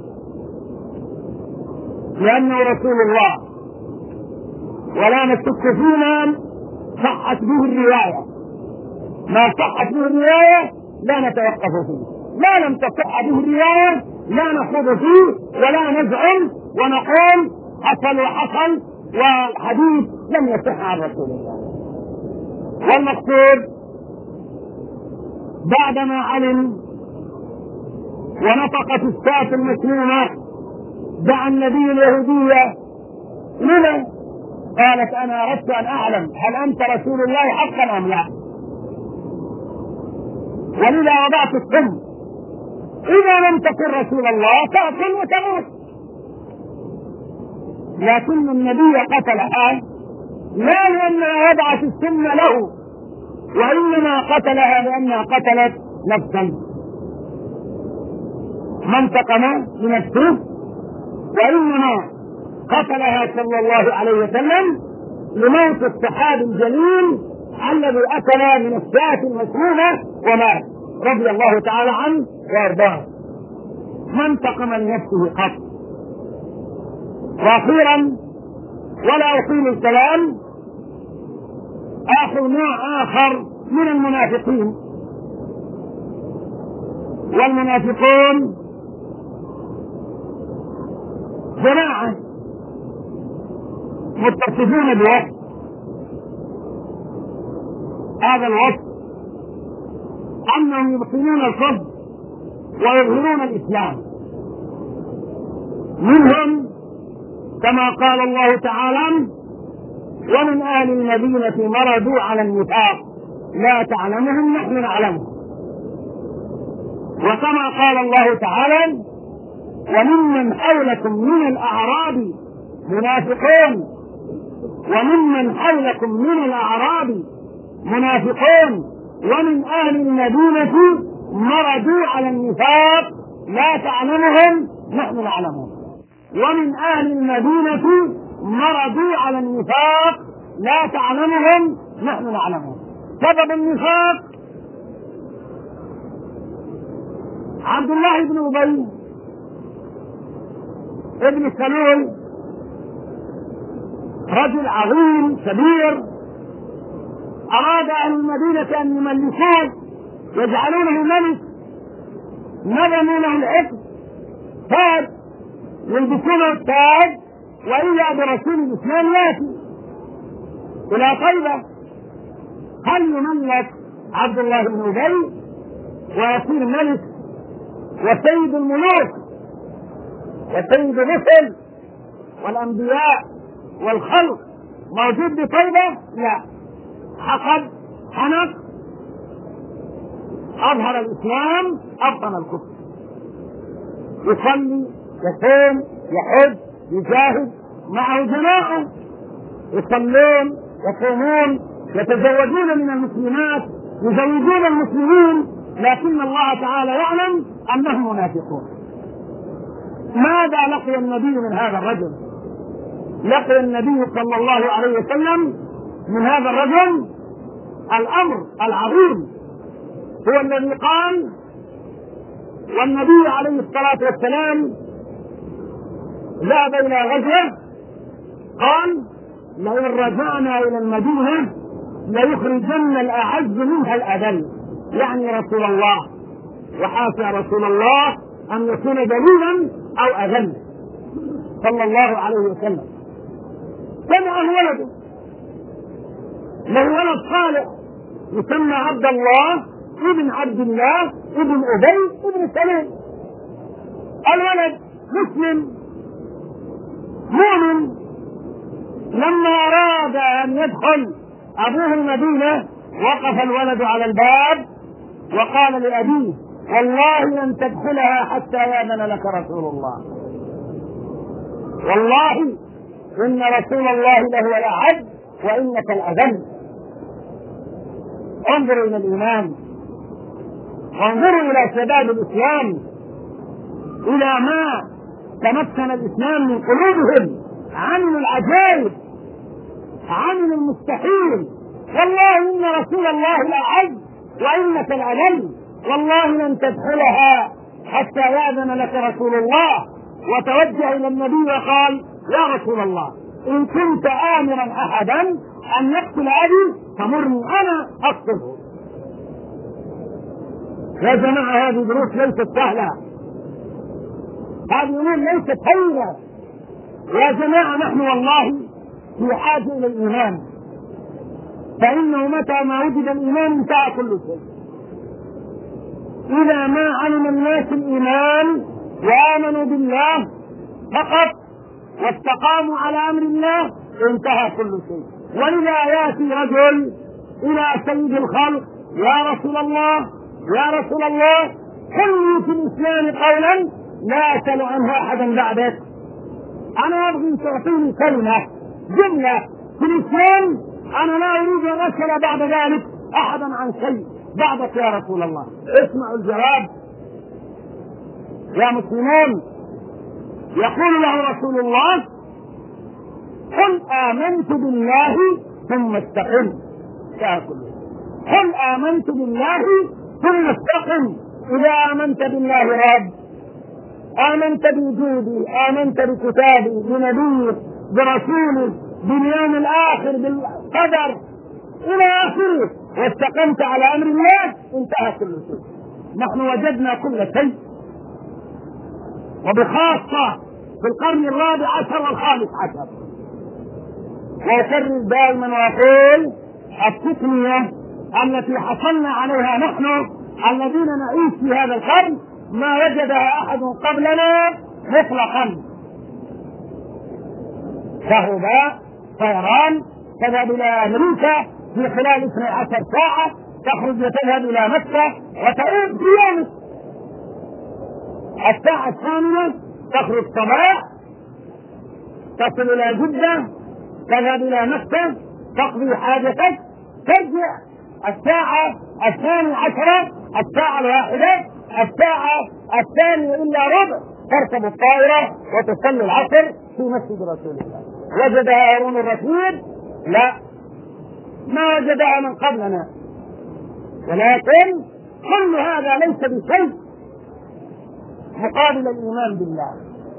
[SPEAKER 1] لأنه رسول الله. ولا نشك فيما صحت به الرواية، ما صحت به الرواية لا نتوقف فيه، ما لم تصح به الرواية لا نخوض فيه ولا نزعم ونقول حصل والحديث لم يصح عن رسول الله. والمقصود بعدما علم ونطقت الشاة المسلمة دعا النبي اليهودية. لما؟ قالت أنا أردت أن أعلم هل أنت رسول الله حقا أم لا، ولذا وضعت السم. إذا لم تكن رسول الله تأكل وتموت. لكن النبي قتلها لا لأنها وضعت السم له، وإنما قتلها لأنها قتلت نفسا، ما انتقم لنفسه، وإنما قتلها صلى الله عليه وسلم لموت الصحابي الجليل الذي أكل من الشاة المسمومة ومات رضي الله تعالى عنه وارضاه، ما انتقم لنفسه قط. واخيرا ولا اطيل الكلام، اخر نوع اخر من المنافقين، والمنافقون جماعة متصفون بوصف، هذا الوصف انهم يبطلون الكفر ويظهرون الاسلام. منهم كما قال الله تعالى ومن اهل المدينة مردوا على النفاق لا تعلمهم نحن نعلمهم. وكما قال الله تعالى: وممن حولكم من الأعراب منافقون، وممن حولكم من الأعراب منافقون ومن أهل المدينة مردوا على النفاق لا تعلمهم نحن نعلمهم. ومن أهل المدينة مردوا على النفاق لا تعلمهم نحن نعلمهم. سبب النفاق: عبد الله بن أبي ابن سلول رجل عظيم كبير، أراد أهل المدينة أن يملكوه يجعلونه ملك، نظموا له الحكم، تاج يلبسونه التاج، وإلا برسول الإسلام يأتي إلى طيبة. هل يملك عبد الله بن أبي ويصير ملك وسيد الملوك وسيد الرسل والأنبياء والخلق موجود بطيبة؟ لا، حقد، حنق، أظهر الإسلام، أبطن الكفر. يصلي، يصوم، يحج، يجاهد، معه جماعة يصلون، يصومون، يتزوجون من المسلمات، يزوجون المسلمين، لكن الله تعالى يعلم أنهم منافقون. ماذا لقي النبي من هذا الرجل؟ لقي النبي صلى الله عليه وسلم من هذا الرجل الأمر العظيم، هو الذي قال، والنبي عليه الصلاة والسلام ذهب إلى غزوة، قال: لئن رجعنا إلى المدينة ليخرجن الأعز منها الأذل، يعني رسول الله، وحاشا رسول الله أن يكون دليلا أو أذل صلى الله عليه وسلم. سمعه ولده، له ولد صالح يسمى عبد الله ابن عبد الله ابن أبي ابن سلول. الولد مسلم مؤمن. لما أراد أن يدخل أبوه المدينة وقف الولد على الباب وقال لأبيه: والله لن تدخلها حتى يأذن لك رسول الله، والله إن رسول الله لهو الأعز وإنك الأذل. انظروا إلى الإيمان، وانظروا إلى شباب الإسلام، إلى ما تمكن الإسلام من قلوبهم، عملوا العجائب، عملوا المستحيل. والله إن رسول الله الأعز وإنك الأذل، والله لن تدخلها حتى يأذن لك رسول الله. وتوجه إلى النبي وقال: يا رسول الله، إن كنت آمرا أحدا أن يقتل أبي فمرني أنا أقتله. يا جماعة، هذه دروس ليست سهلة، هذه أمور ليست هينة. يا جماعة، نحن والله في حاجة إلى الإيمان، فإنه متى ما وجد الإيمان انتهى كل شيء. إذا ما علم الناس الإيمان وآمنوا بالله فقط واستقاموا على أمر الله انتهى كل شيء. ولذا يأتي رجل إلى سيد الخلق: يا رسول الله، يا رسول الله، قل لي في الإسلام قولا لا أسأل عنه أحدا بعدك. أنا أبغي تعطيني كلمة، جملة في الإسلام، أنا لا أريد أن أسأل بعد ذلك أحدا عن شيء بعدك يا رسول الله. اسمعوا الجواب يا مسلمون. يقول له رسول الله: قل آمنت بالله ثم استقم. قل آمنت بالله ثم استقم. إذا آمنت بالله رب، آمنت بوجودي، آمنت بكتابي، بنبيه، برسوله، باليوم الآخر، بالقدر إلى آخره، واستقمت على أمر الله، انتهى كل شيء. نحن وجدنا كل شيء، وبخاصة في القرن الرابع عشر والخامس عشر. وأكرر دائما وأقول: التقنية التي حصلنا عليها نحن الذين نعيش في هذا القرن ما وجدها أحد قبلنا مطلقا. كهرباء، طيران، تذهب إلى أمريكا في خلال 12 ساعة، تخرج وتذهب إلى مكة وتعود في يوم. الساعة الثامنة تخرج صباح، تصل إلى جدة، تذهب إلى مكة، تقضي حاجتك، ترجع الساعة 12، الساعة 1، الساعة 2:15 تركب الطائرة وتصلي العصر في مسجد رسول الله. وجدها هارون الرشيد؟ لا، ما وجدها من قبلنا، ولكن كل هذا ليس بشيء مقابل الإيمان بالله،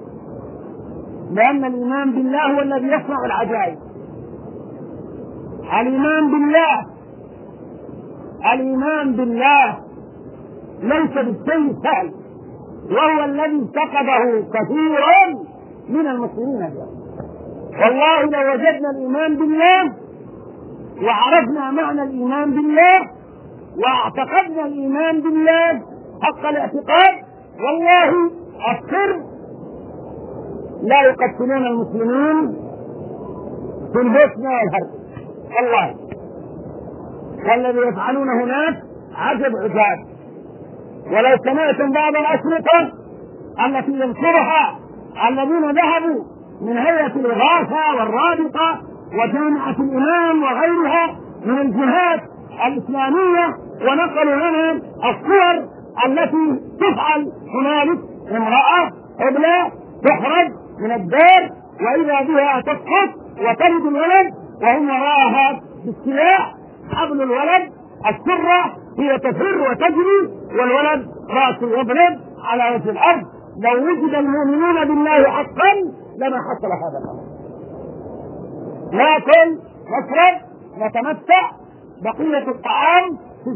[SPEAKER 1] لأن الإيمان بالله هو الذي يصنع العجائب. الإيمان بالله ليس بالشيء سهل، وهو الذي فقده كثير من المسلمين اليوم. والله لو وجدنا الإيمان بالله وعرفنا معنى الإيمان بالله واعتقدنا الإيمان بالله حق الاعتقاد، والله السر لا يقتلون المسلمين في البوسنة والهرب، والله. والذي يفعلون هناك عجب عجاب. ولو سمعتم بعض الأشرطة التي ينشرها الذين ذهبوا من هيئة الإغاثة والرابطة وجامعة الإمام وغيرها من الجهات الإسلامية، ونقلوا لنا الصور التي تفعل هنالك، امرأة حبلى تخرج من الدار وإذا بها تسقط وتلد الولد وهم وراءها بالسلاح، حبل الولد السرة هي تفر وتجري والولد رأسه يضرب على وجه الأرض. لو وجد المؤمنون بالله حقا لما حصل هذا الأمر. ناكل، نشرب، نتمتع، بقية الطعام في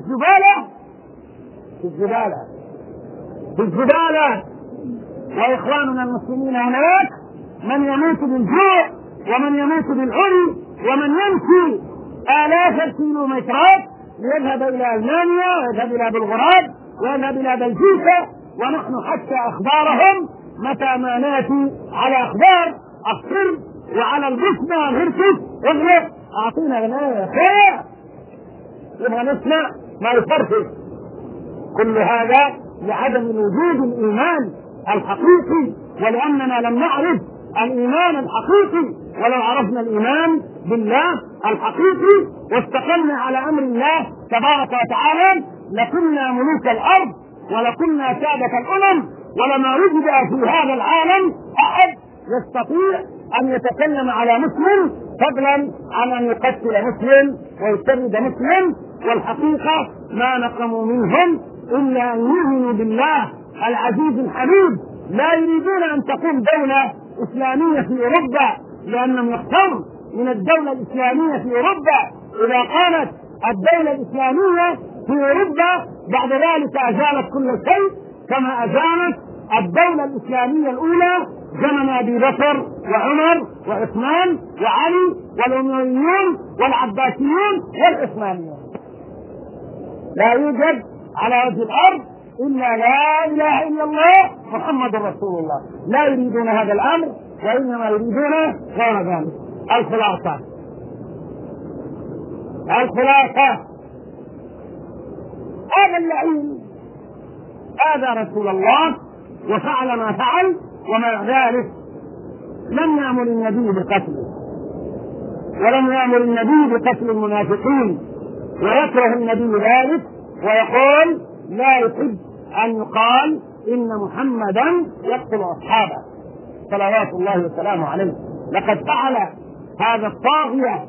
[SPEAKER 1] الزبالة. وإخواننا المسلمين هناك من يموت بالجوع ومن يموت بالعري ومن يمشي آلاف الكيلومترات ليذهب إلى ألمانيا ويذهب إلى بلغراد ويذهب إلى بلجيكا، ونحن حتى أخبارهم متى ما ناتي على أخبار الصرب وعلى البوسنة والهرسك اغلق أعطينا غناية خير، يبغى نسمع ما يفرفش. كل هذا لعدم وجود الإيمان الحقيقي، ولأننا لم نعرف الإيمان الحقيقي. ولو عرفنا الإيمان بالله الحقيقي واستقلنا على أمر الله تبارك وتعالى لكنا ملوك الأرض ولكنا سادة الأمم، ولما وجد في هذا العالم أحد يستطيع أن يتكلم على مسلم فضلا عن أن يقتل مسلم ويسترد مسلم. والحقيقة ما نقموا منهم إلا أن يؤمنوا بالله العزيز الحميد. لا يريدون أن تقوم دولة إسلامية في أوروبا، لأنهم يختاروا من الدولة الإسلامية في أوروبا. إذا قامت الدولة الإسلامية في أوروبا بعد ذلك أزالت كل شيء، كما أزالت الدولة الإسلامية الأولى زمن أبي بكر وعمر وعثمان وعلي والأمويون والعباسيون والعثمانيون. لا يوجد على وجه الأرض إلا لا إله إلا الله محمد رسول الله. لا يريدون هذا الأمر، وإنما يريدون غير ذلك. الخلاصة هذا اللعين هذا رسول الله وفعل ما فعل، ومع ذلك لم يأمر النبي بقتله، ولم يأمر النبي بقتل المنافقين، ويكره النبي ذلك ويقول لا يحب أن يقال إن محمدا يقتل أصحابه صلوات الله وسلامه عليه. لقد فعل هذا الطاغية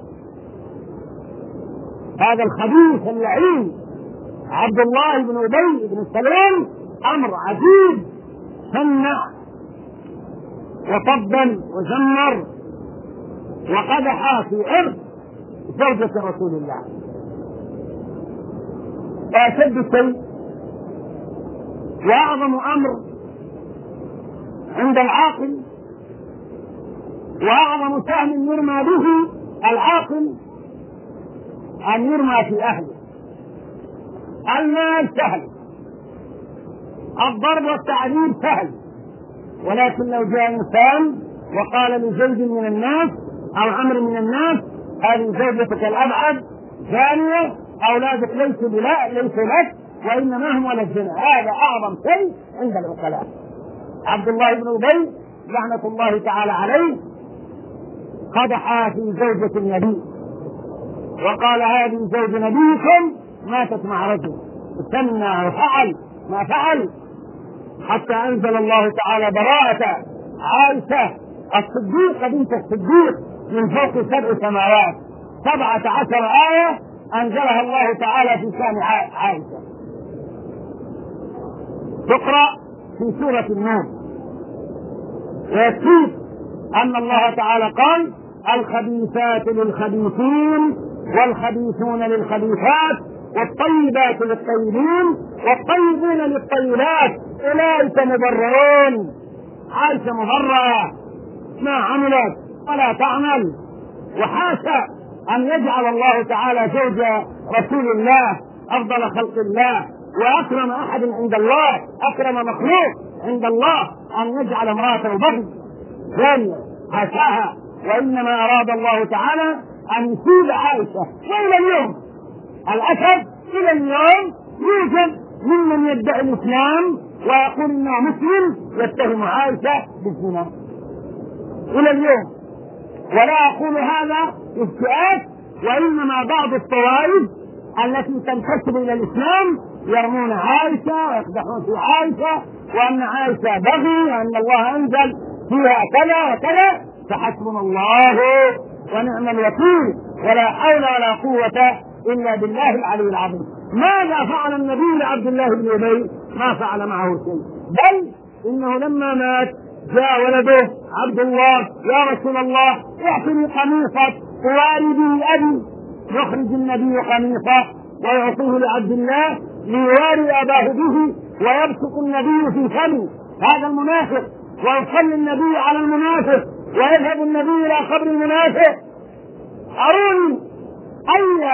[SPEAKER 1] هذا الخبيث اللعين عبد الله بن أبي بن سلول أمر عجيب، شنع وطبل وزمر وقدح في عرض زوجة رسول الله. وأشد شيء وأعظم أمر عند العاقل وأعظم سهم يرمى به العاقل أن يرمى في أهله. المال سهل، الضرب والتعذيب سهل، ولكن لو جاء إنسان وقال لزوج من الناس أو عمر من الناس هذه زوجتك الأبعد زانية، أولادك ليس لك وإنما هم ولد زنا، هذا أعظم شيء عند العقلاء. عبد الله بن أبي لعنة الله تعالى عليه قدح في زوجة النبي وقال هذه زوج نبيكم ماتت مع رجل، سمى وفعل ما فعل، حتى أنزل الله تعالى براءة عائشة الصديقة بنت الصديق من فوق 7 سماوات، 17 آية أنزلها الله تعالى في شأن عائشة تقرأ في سورة النور. ويكفيك أن الله تعالى قال الخبيثات للخبيثين والخبيثون للخبيثات والطيبات للطيبين والطيبين للطيبات أولئك مبررون. عائشة مبررة ما عملت ولا تعمل، وحاشا أن يجعل الله تعالى زوج رسول الله أفضل خلق الله وأكرم أحد عند الله، أكرم مخلوق عند الله، أن يجعل امرأة البغي ثانية، حاشاها. وإنما أراد الله تعالى أن يصيب عائشة. وإلى اليوم الأسد إلى اليوم يوجد ممن يدعي الإسلام ويقول إنه مسلم يتهم عائشة بالزنا إلى اليوم. ولا أقول هذا افتئات، وإنما بعض الطوائف التي تنتسب إلى الإسلام يرمون عائشة ويقدحون في عائشة وأن عائشة بغي وأن الله أنزل فيها كذا وكذا، فحسبنا الله ونعم الوكيل ولا حول ولا قوة إلا بالله العلي العظيم. ماذا فعل النبي لعبد الله بن أبي؟ ما فعل معه شيء، بل إنه لما مات جاء ولده عبد الله يا رسول الله اعطني قميصك أواري به أبي، يخرج النبي قميصه ويعطيه لعبد الله ليواري أباه به، ويبصق النبي في فمه هذا المنافق، ويصلي النبي على المنافق، ويذهب النبي إلى قبر المنافق. أروني أي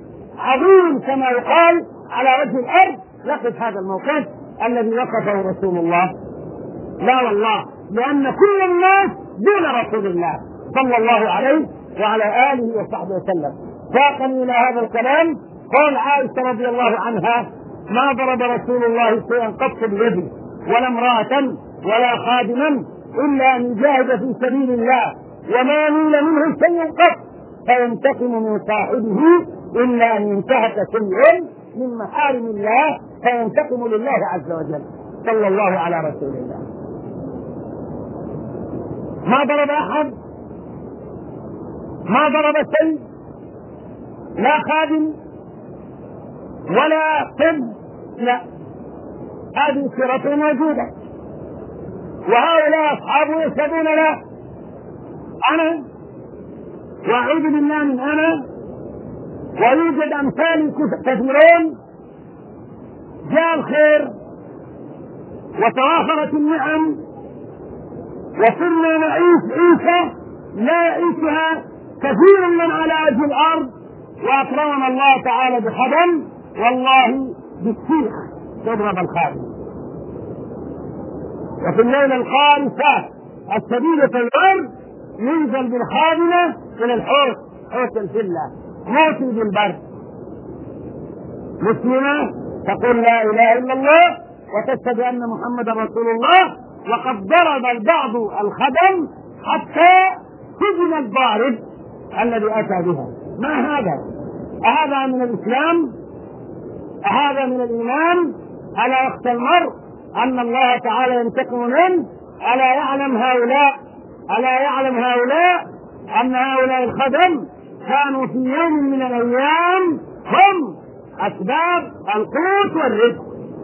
[SPEAKER 1] عظيم كما يقال على وجه الأرض يقف هذا الموقف الذي وقفه رسول الله؟ لا والله، لأن كل الناس دون رسول الله صلى الله عليه وعلى آله وصحبه وسلم. ساقني إلى هذا الكلام قول عائشة رضي الله عنها ما ضرب رسول الله شيئا قط بيده ولا امرأة ولا خادما إلا أن يجاهد في سبيل الله وما نيل منه شيء قط فينتقم من صاحبه إلا أن ينتهك شيء من محارم الله فينتقم لله عز وجل. صلى الله على رسول الله. ما ضرب أحد، ما ضرب شيء، لا خادم ولا طب، لا، هذه سيرته موجودة وهؤلاء أصحابه يشهدون له. أنا وأعوذ بالله من أنا، ويوجد أمثال كثيرون. جاء الخير وتوافرت النعم وصرنا نعيش عيشة لا يعيشها كثير من على وجه الأرض، وأكرمنا الله تعالى بخدم والله بالسيخ تضرب الخادم. وفي الليلة الخامسة الشديدة البرد ينزل بالخادمة من الحوت، حوت الفلة موتي بالبرد، مسلمة تقول لا إله إلا الله وتشهد أن محمد رسول الله، وقد ضرب البعض الخدم حتى سجن الضارب الذي أتى بها. ما هذا؟ أهذا من الإسلام؟ أهذا من الإيمان؟ ألا يخشى المرء أن الله تعالى ينتقم منه؟ ألا يعلم هؤلاء أن هؤلاء الخدم كانوا في يوم من الأيام هم أسباب القوت والرزق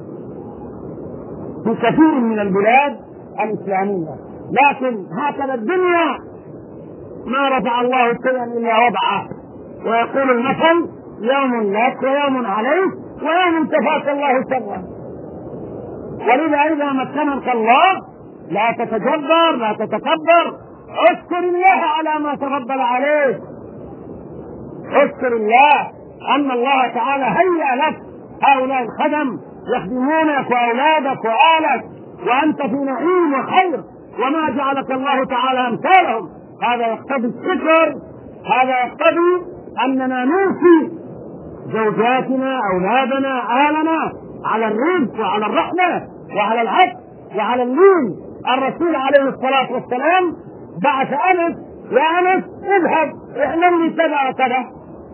[SPEAKER 1] في كثير من البلاد الإسلامية. لكن هكذا الدنيا ما رفع الله شيئا إلا وضعه، ويقول المثل يوم لك ويوم عليك ويوم كفاك الله شره. ولذا إذا مكنك الله لا تتجبر لا تتكبر، اشكر الله على ما تفضل عليك، اشكر الله أن الله تعالى هيأ لك هؤلاء الخدم يخدمونك وأولادك وآلك وأنت في نعيم وخير، وما جعلك الله تعالى أمثالهم. هذا يقتضي الشكر، هذا يقتضي أننا نوصي زوجاتنا أولادنا آلنا على الرزق وعلى الرحمة وعلى العدل وعلى اللين، الرسول عليه الصلاة والسلام بعث أنس: يا أنس اذهب اعلم لي كذا وكذا.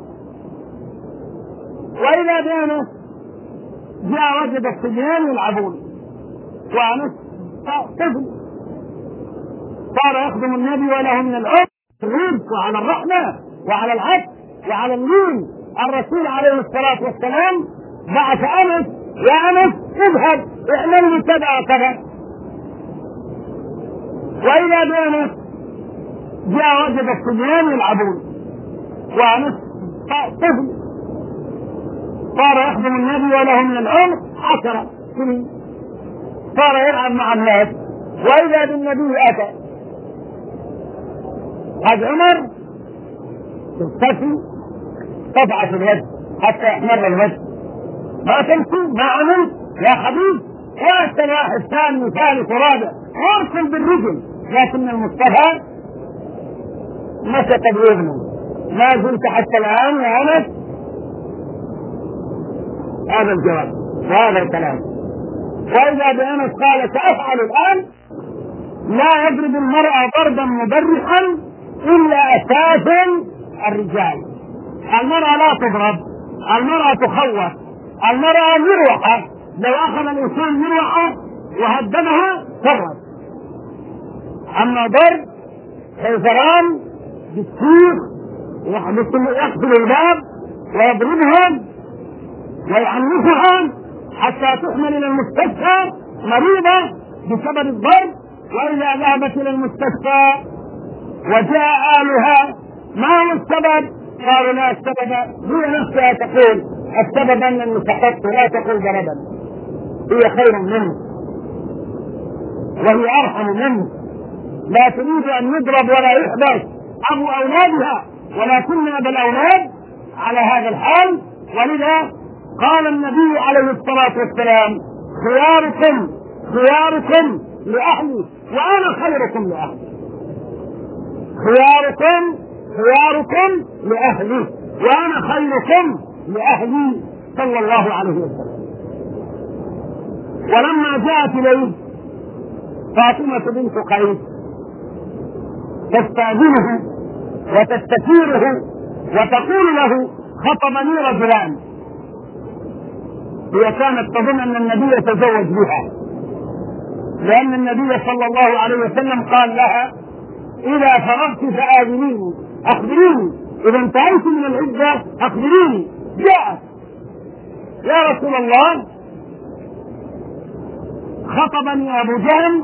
[SPEAKER 1] وإذا بأنس جاء وجد الصبيان يلعبون، وأنس طفل صار يخدم النبي وله من العمر الرزق وعلى الرحمة وعلى العطف وعلى اللين. الرسول عليه الصلاة والسلام بعث أنس: يا أنس اذهب اعلم لي كذا وكذا. وإذا بأنس جاء وجد الصبيان يلعبون، وأنس طفل صار يخدم النبي وله من العمر 10 سنين، صار يلعب مع الناس. وإذا بالنبي أتى قد عمر تختفي تضعف الوجه حتى يحمر الوجه، ما تمشي ما عمل يا حبيب، وأحسن واحد ثاني ثالث ورابع وارسل بالرجل. لكن المصطفى مسك بإذنه: ما زلت حتى الآن يا أنس. هذا الجواب وهذا الكلام. وإذا بأنس قال: سأفعل الآن، لا يضرب المرأة ضربا مبرحا إلا أساس الرجال. المرأة لا تضرب، المرأة تخوف، المرأة مروحة، لو أخذ الإنسان مروحة وهدمها فرت. أما ضرب حيثران بالسيف يقتل الباب ويضربهم ويعنفها حتى تحمل إلى المستشفى مريضة بسبب الضرب. وإذا ذهبت إلى المستشفى وجاء أهلها: ما هو السبب؟ قالوا: لا السبب، هي نفسها تقول السبب أنني سقطت، لا تقول ضربا، هي خير منه وهي أرحم منه، لا تريد أن يضرب ولا يحبس أبو أولادها، ولكن أبا الأولاد على هذا الحال. ولذا قال النبي عليه الصلاة والسلام: خياركم لأهلي وأنا خيركم لأهلي. خياركم لأهلي وأنا خيركم لأهلي، صلى الله عليه وسلم. ولما جاءت إليه فاطمة بنت قيس تستأذنه وتستشيره وتقول له: خطبني رجلان. هي كانت تظن أن النبي يتزوج بها، لأن النبي صلى الله عليه وسلم قال لها: إذا فرغت فآذنيني، أخبريني، إذا انتهيت من العدة أخبريني. جاءت: يا رسول الله خطبني أبو جهل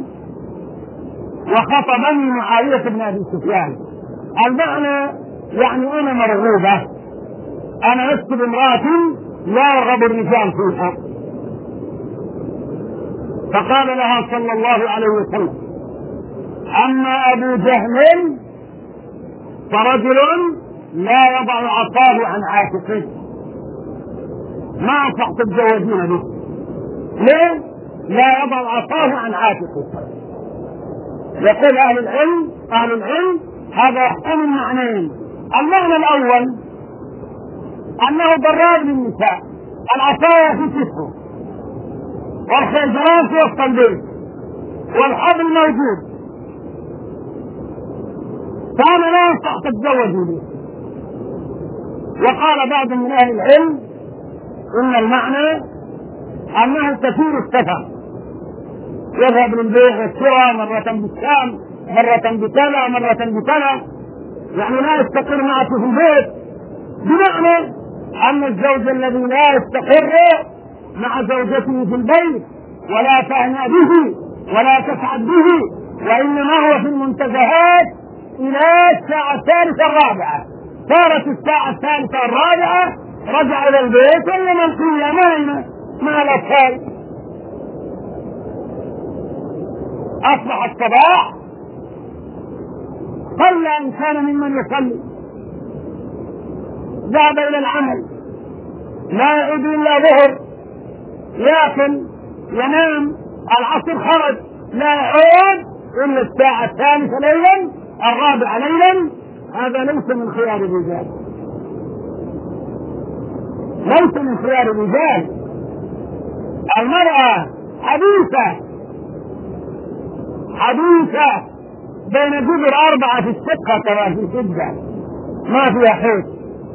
[SPEAKER 1] وخطبني معاوية بن أبي سفيان. المعنى يعني أنا مرغوبة، أنا لست بامرأة لا يرغب الرجال فيها. فقال لها صلى الله عليه وسلم: أما أبو جهل فرجل لا يضع عصاه عن عاتقه، ما أنصح تتزوجين به. ليه؟ لا يضع عصاه عن عاتقه. يقول أهل العلم هذا يحتمل معنيين: المعنى الأول أنه ضرار للنساء، العصاية في كتفه والخنجران في وسط البيت والحبل موجود، فأنا لا أنصح تتزوجوا به. وقال بعض من أهل العلم إن المعنى أنه كثير السفر، يذهب للبيع والشراء مرة بالشام مرة بكذا مرة بكذا، يعني لا يستقر معك في البيت. بمعنى أن الزوج الذي لا يستقر مع زوجته في البيت ولا تهنأ به ولا تسعد به، وإنما هو في المنتزهات إلى الساعة 3:15. صارت الساعة 3:15 رجع إلى البيت وإنما القية نايمة مع الأطفال. أصبح الصباح صلى إن كان ممن يصلي، ذهب إلى العمل، لا يعود إلا ظهر، يأكل ينام، العصر خرج، لا يعود إلا الساعة 3 ليلا 4 ليلا. هذا ليس من خيار الرجال، ليس من خيار الرجال. المرأة حديثة حديثة بين جبر 4 في الشقة كما في شدة ما فيها حيث،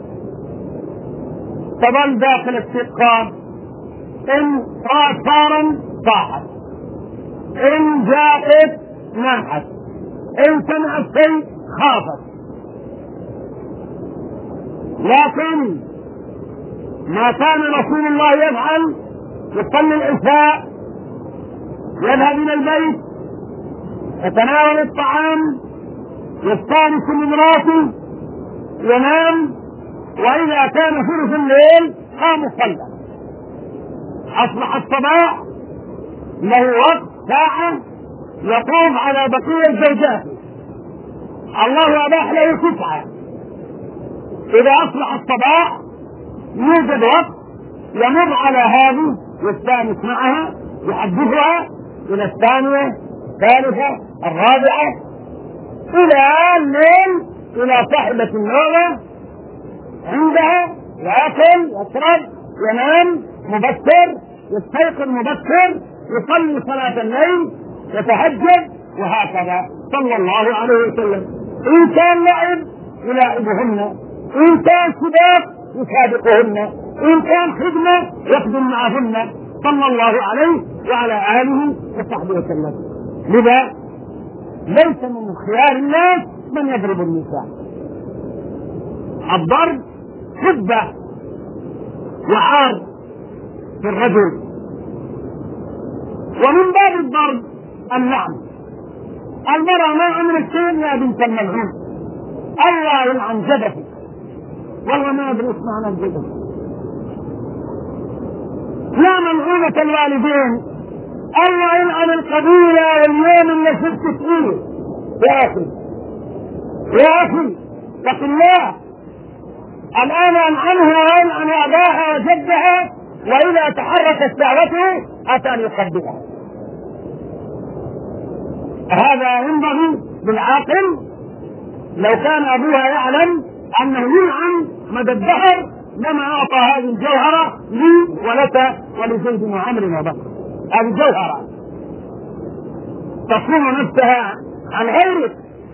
[SPEAKER 1] تظل داخل الشقة، إن صارت صارا صاحت، إن جاءت ناحت، إن سمعت شيء خافت. لكن ما كان رسول الله يفعل، يصلي العشاء، يذهب إلى البيت، يتناول الطعام، يستانس بامراته، ينام، وإذا كان ثلث الليل قام صلى. أصبح الصباح له وقت ساعة يطوف على بقية زوجاته، الله أباح له 9. إذا أصبح الصباح يوجد وقت يمر على هذه، يستانس معها، يحدثها إلى 2 3 4 إلى الليل، إلى صاحبة النوم عندها، يأكل يشرب ينام مبكر، يستيقظ مبكر، يصلي صلاة الليل، يتهجد، وهكذا صلى الله عليه وسلم. إن كان لعب يلاعبهن، إن كان سباق يسابقهن، إن كان خدمة يخدم معهن، صلى الله عليه وعلى آله وصحبه وسلم. لذا ليس من خيار الناس من يضرب النساء. الضرب حبة وعار في الرجل، ومن باب الضرب اللعن. المرأة ما عملت شيء يا بنت الملعون، الله يلعن جدتك، والله ما أدري ايش معنى الجدة. لا ملعونة الوالدين، الله يلعن القبيلة واليوم اللي شفت فيه. يا أخي يا أخي اتق الله، الآن ألعنها ويلعن أباها وجدها، وإذا تحركت دعوته أتى أن يقدمها. هذا ينبغي بالعاقل، لو كان أبوها يعلم أنه يلعن مدى الدهر لما أعطى هذه الجوهرة لي ولك ولزيد وعمر وبكر. هذه جوهرة تصوم نفسها عن غيرك،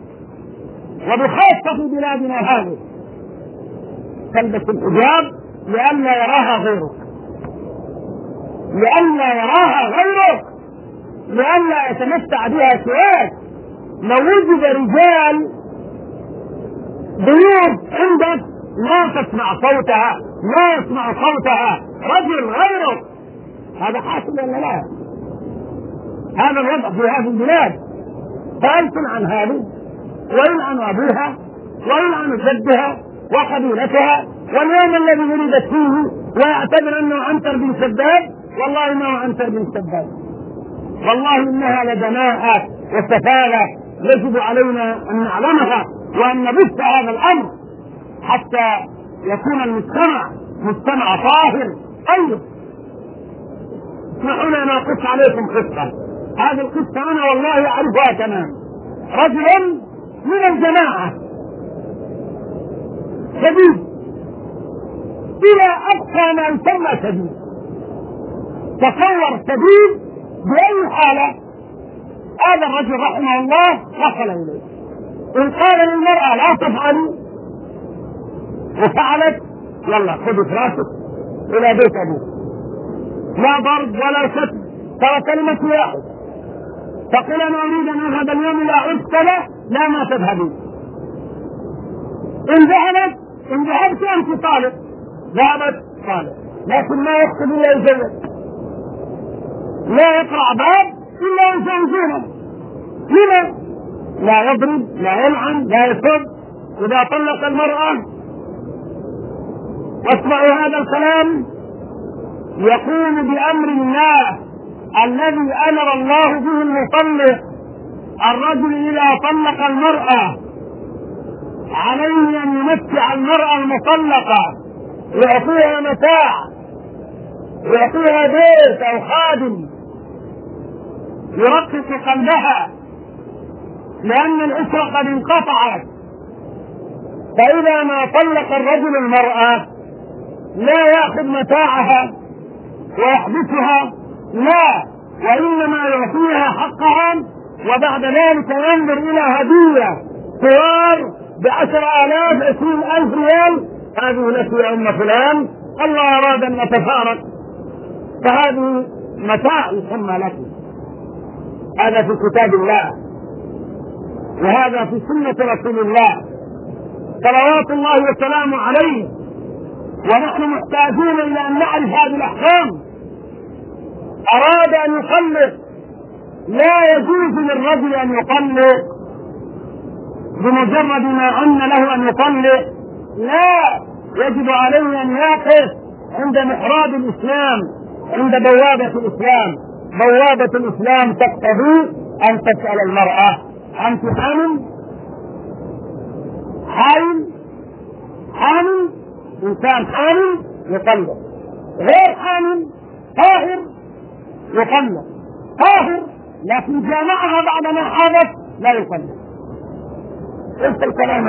[SPEAKER 1] وبخاصة في بلادنا هذه تلبس الحجاب لئلا يراها غيرك، لئلا يراها غيرك، لئلا يتمتع بها سواك. لو وجد رجال ضيوف عندك لا تسمع صوتها، لا يسمع صوتها رجل غيرك، هذا حاصل ولا لا؟ هذا الوضع في هذه البلاد. فأنتم عن هذه، ويلعن أبوها ويلعن جدها وقبيلتها، واليوم الذي ولدت فيه ويعتبر أنه عنتر بن شداد، والله ما هو عنتر بن شداد، والله إنها لدناءة وسفالة يجب علينا أن نعلمها وأن نبث هذا الأمر حتى يكون المجتمع مجتمع طاهر طيب. اسمحوا لي أن أقص عليكم قصة. هذه القصة أنا والله أعرفها تمام. رجل من الجماعة شديد إلى أقصى ما يسمى شديد، تصور شديد بأي حالة. هذا الرجل رحمه الله وصل إليه، إن قال للمرأة لا تفعلي وفعلت، يلا خذي فراشك إلى بيت أبوك، لا ضرب ولا شتم، ترى كلمة واحد، تقول أنا أريد أن أذهب اليوم إلى عسكرة، لا ما تذهبين. إن ذهبت أنت طالب، ذهبت طالب، لكن ما يكتب إلا يزوج، لا يقرأ باب إلا يزوجونه. لما؟ لا يضرب، لا يلعن، لا يسب. إذا طلق المرأة، واسمعوا هذا الكلام، يقوم بأمر الله الذي أمر الله به المطلق. الرجل إذا طلق المرأة عليه أن يمتع المرأة المطلقة، يعطيها متاع، يعطيها بيت أو خادم يرقق قلبها، لأن الأسرة قد انقطعت. فإذا ما طلق الرجل المرأة لا يأخذ متاعها ويحبسها، لا، وإنما يعطيها حقها وبعد ذلك ينظر إلى هدية صور ب10,000 20,000 ريال، هذه لك يا أم فلان، الله أراد أن نتفارق، فهذه متاع يسمى لك. هذا في كتاب الله، وهذا في سنة رسول الله صلوات الله وسلامه عليه، ونحن محتاجون إلى أن نعرف هذه الأحكام. أراد أن يطلق، لا يجوز للرجل أن يطلق بمجرد ما أن له أن يطلق، لا، يجب عليه أن يقف عند محراب الإسلام، عند بوابة الإسلام. بوابة الإسلام تقتضي أن تسأل المرأة: أنت حامل؟ حامل؟ إنسان حامل يطلق، غير حامل طاهر يطلق، طاهر لكن جامعها بعد ما حاضت لا يطلق. قلت الكلام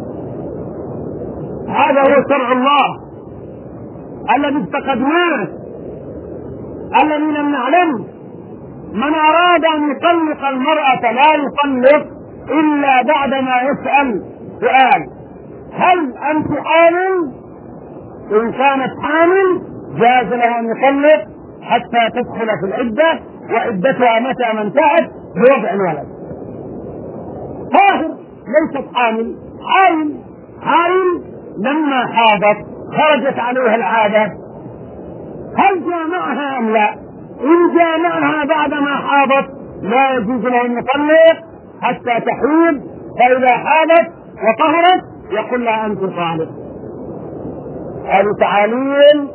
[SPEAKER 1] هذا هو شرع الله الذي افتقدناه، الذي لم نعلمه. من أراد أن يطلق المرأة لا يطلق إلا بعدما يسأل سؤال: هل أنت حامل؟ إن كانت حامل جاز لها أن يطلق حتى تدخل في العدة، وعدتها متى ما انتهت بوضع الولد. طاهر ليست حامل، حامل لما حاضت خرجت عليها العادة، هل جامعها أم لا؟ إن جامعها بعدما حاضت لا يجوز له أن يطلق حتى تحيض، فإذا حاضت وطهرت يقول لها أنت طالق. هذه تعاليم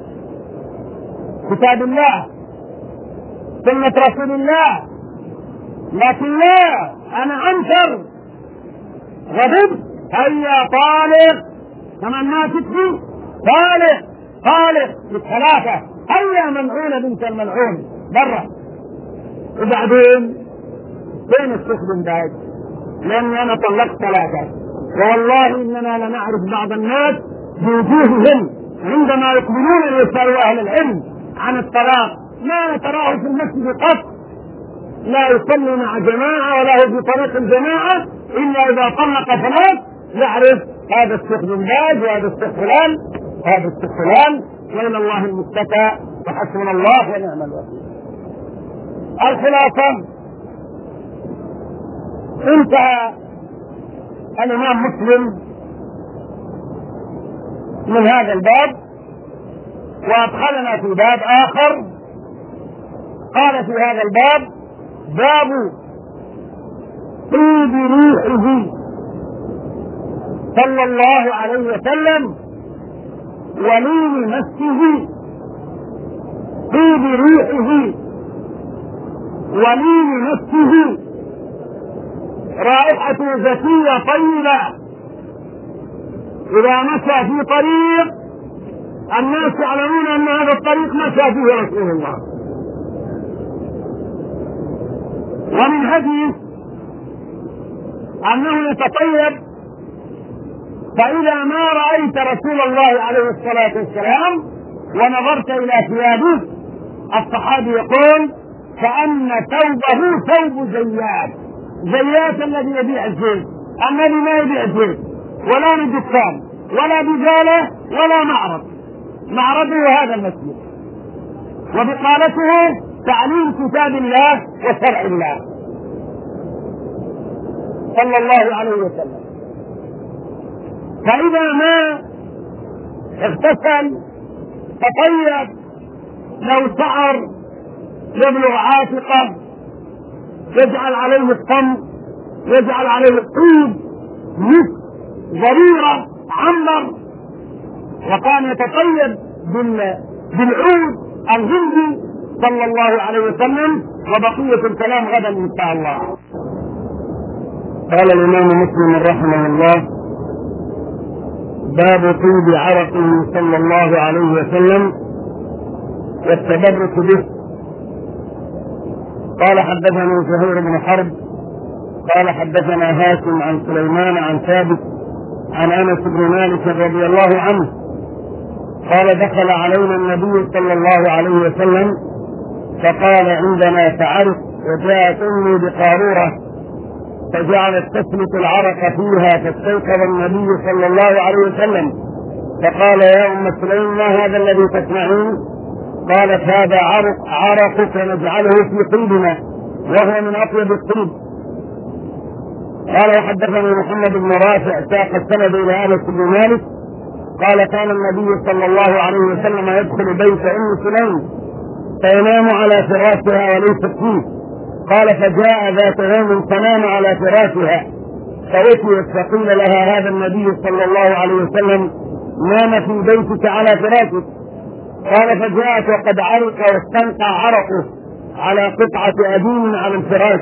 [SPEAKER 1] كتاب الله سنة رسول الله. لكن لا، أنا أنكر غضب، هيا طالق كما الناس تكفي، طالق بالثلاثة، هيا ملعونة بنت الملعون برا. وبعدين فين السخن بعد؟ لأني أنا طلقت 3، والله إننا لنعرف بعض الناس بوجوههم عندما يقبلون ليسألوا أهل العلم عن الطلاق ما تراه في المسجد قط، لا يصلي مع جماعة ولا هو في طريق الجماعة إلا إذا طلق 3 يعرف هذا الشيخ بن باز وهذا الشيخ فلان وهذا الشيخ فلان، وإلى الله المتكى وحسبنا الله ونعم الوكيل. الخلاصة: انتهى الإمام مسلم من هذا الباب وأدخلنا في باب آخر. قال في هذا الباب: باب طيب ريحه صلى الله عليه وسلم ولين مسه. طيب ريحه ولين مسه، رائحة زكية طيبة، إذا مشى في طريق الناس يعلمون أن هذا الطريق مشى فيه رسول الله. ومن هديه أنه يتطيب، فإذا ما رأيت رسول الله عليه الصلاة والسلام ونظرت إلى ثيابه، الصحابي يقول: كأن ثوبه ثوب زيات الذي يبيع الزيت، الذي ما يبيع زيت ولا دكان ولا بجالة ولا معرضه هذا المسجد، وبقالته تعليم كتاب الله وشرع الله صلى الله عليه وسلم. فإذا ما اغتسل تطيب، لو شعر يبلغ عاتقه يجعل عليه الطم، يجعل عليه الطيب، مسك، ضريرة، عنبر، وكان يتطيب بالعود الهندي صلى الله عليه وسلم. وبقية الكلام غدا إن شاء الله. قال الإمام مسلم رحمه الله: باب طيب عرقه صلى الله عليه وسلم والتبرك به. قال: حدثنا زهير بن حرب قال: حدثنا هاشم عن سليمان عن ثابت عن أنس بن مالك رضي الله عنه قال: دخل علينا النبي صلى الله عليه وسلم فقال: عندنا وجاءت أمي بقارورة فجعلت تسلك العرق فيها، فاستيقظ النبي صلى الله عليه وسلم فقال يا أم سليم ما هذا الذي تصنعين؟ قالت هذا عرقك نجعله في طيبنا وهو من أطيب الطيب. قال وحدثني محمد بن رافع ساق السند إلى أنس بن مالك قال كان النبي صلى الله عليه وسلم يدخل بيت أم سليم فينام على فراشها وليست فيه. قال فجاء ذات يوم فنام على فراشها فأتيت فقيل لها هذا النبي صلى الله عليه وسلم نام في بيتك على فراشك. قال فجاءت وقد عرق واستنقع عرقه على قطعة أديم على الفراش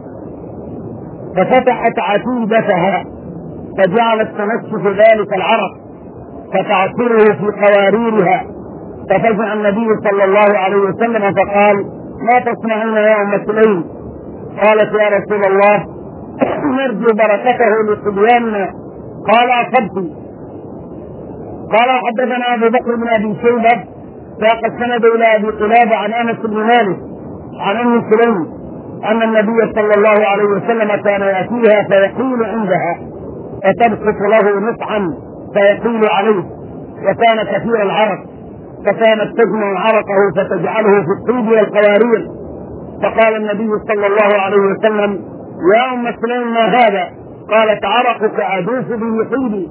[SPEAKER 1] ففتحت عتيبتها فجعلت تنشف ذلك العرق فتعصره في قواريرها. ففزع النبي صلى الله عليه وسلم فقال ما تصنعين يا أم سليم؟ قالت يا رسول الله نرجو بركته لصبياننا. قال أصبت. قال حدثنا أبو بكر بن أبي شيبة ساق السند إلى أبي قلابة عن أنس بن مالك عن أم سليم أن النبي صلى الله عليه وسلم كان يأتيها فيقيل عندها فتبسط له نصعا فيقيل عليه وكان كثير العرق فكانت تجمع عرقه فتجعله في الطيب والقوارير. فقال النبي صلى الله عليه وسلم يا أم سليم ما هذا؟ قالت عرقك أدوس به طيبي.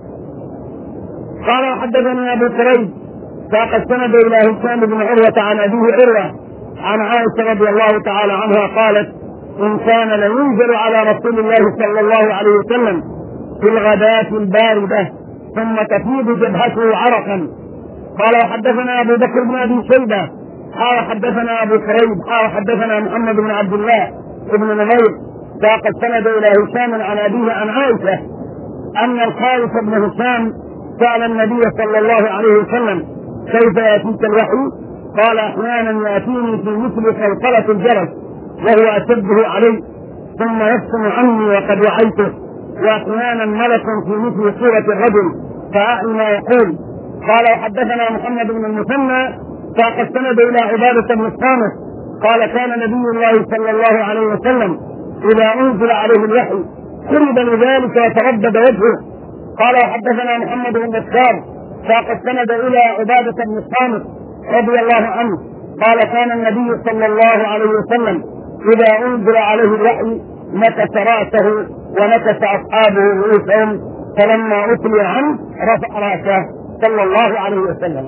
[SPEAKER 1] قال حدثني أبو كريب ساق السند إلى هشام بن عروة عن أبيه عروة عن عائشة رضي الله تعالى عنها قالت إن كان لينزل على رسول الله صلى الله عليه وسلم في الغداة الباردة ثم تفيض جبهته عرقا. قال حدثنا أبو بكر بن أبي شيبة قال حدثنا أبو كريب قال حدثنا محمد بن عبد الله بن نمير ساق السند إلى هشام عن أبيه عن عائشة أن الخالد بن هشام سأل النبي صلى الله عليه وسلم كيف يأتيك الوحي؟ قال أحيانا يأتيني في مثل خلقلة الجرس وهو أشده علي ثم يفصل عني وقد وعيته، وأحيانا ملك في مثل صورة الرجل فأعي ما يقول. قال وحدثنا محمد بن المثنى ساق السند إلى عبادة بن الصامت قال كان نبي الله صلى الله عليه وسلم إذا أنزل عليه الوحي قرب لذلك وتردد وجهه. قال وحدثنا محمد بن بشار ساق السند إلى عبادة بن الصامت رضي الله عنه قال كان النبي صلى الله عليه وسلم إذا أنزل عليه الوحي نكس رأسه ونكس أصحابه رؤوسهم فلما أتلي عنه رفع رأسه صلى الله عليه وسلم.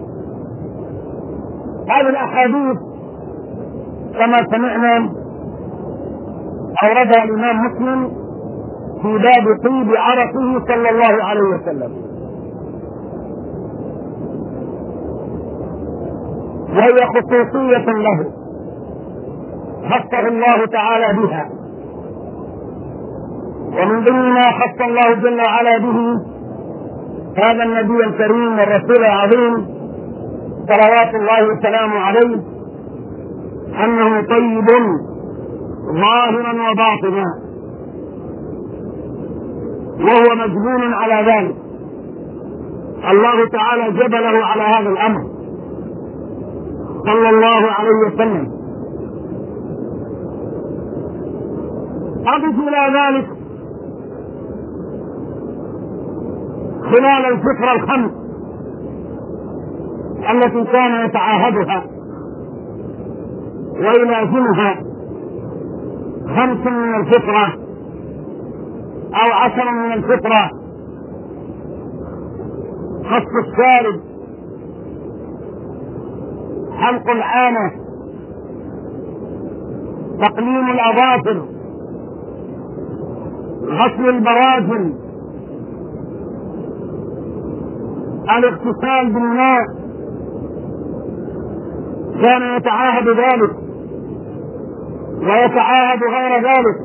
[SPEAKER 1] هذه الأحاديث كما سمعنا أوردها الإمام مسلم في باب طيب عرقه صلى الله عليه وسلم، وهي خصوصية له خصه الله تعالى بها. ومن ضمن ما خص الله جل وعلا به هذا النبي الكريم والرسول العظيم صلوات الله وسلامه عليه أنه طيب ظاهرا وباطنا، وهو مجبول على ذلك. الله تعالى جبله على هذا الأمر صلى الله عليه وسلم. أضف إلى ذلك خلال الفترة الخمس التي كان يتعاهدها ويلازمها 5 من الفطرة أو 10 من الفطرة: خص الشارب، حلق العانة، تقليم الأظافر، غسل البراجم، الاغتسال بالماء. كان يتعاهد ذلك ويتعاهد غير ذلك.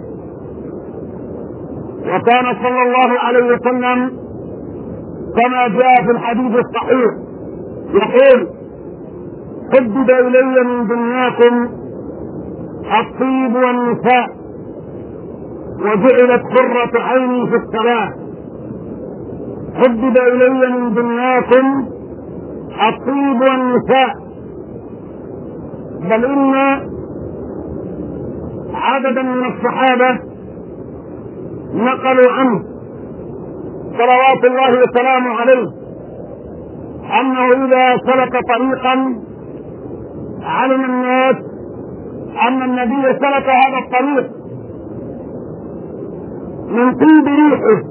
[SPEAKER 1] وكان صلى الله عليه وسلم كما جاء في الحديث الصحيح يقول: حبب إلي من دنياكم الطيب والنساء وجعلت قرة عيني في الصلاة. حبب إلي من دنياكم الطيب والنساء، بل إن عددا من الصحابة نقلوا عنه صلوات الله وسلامه عليه أنه إذا سلك طريقا علم الناس أن النبي سلك هذا الطريق من طيب ريحه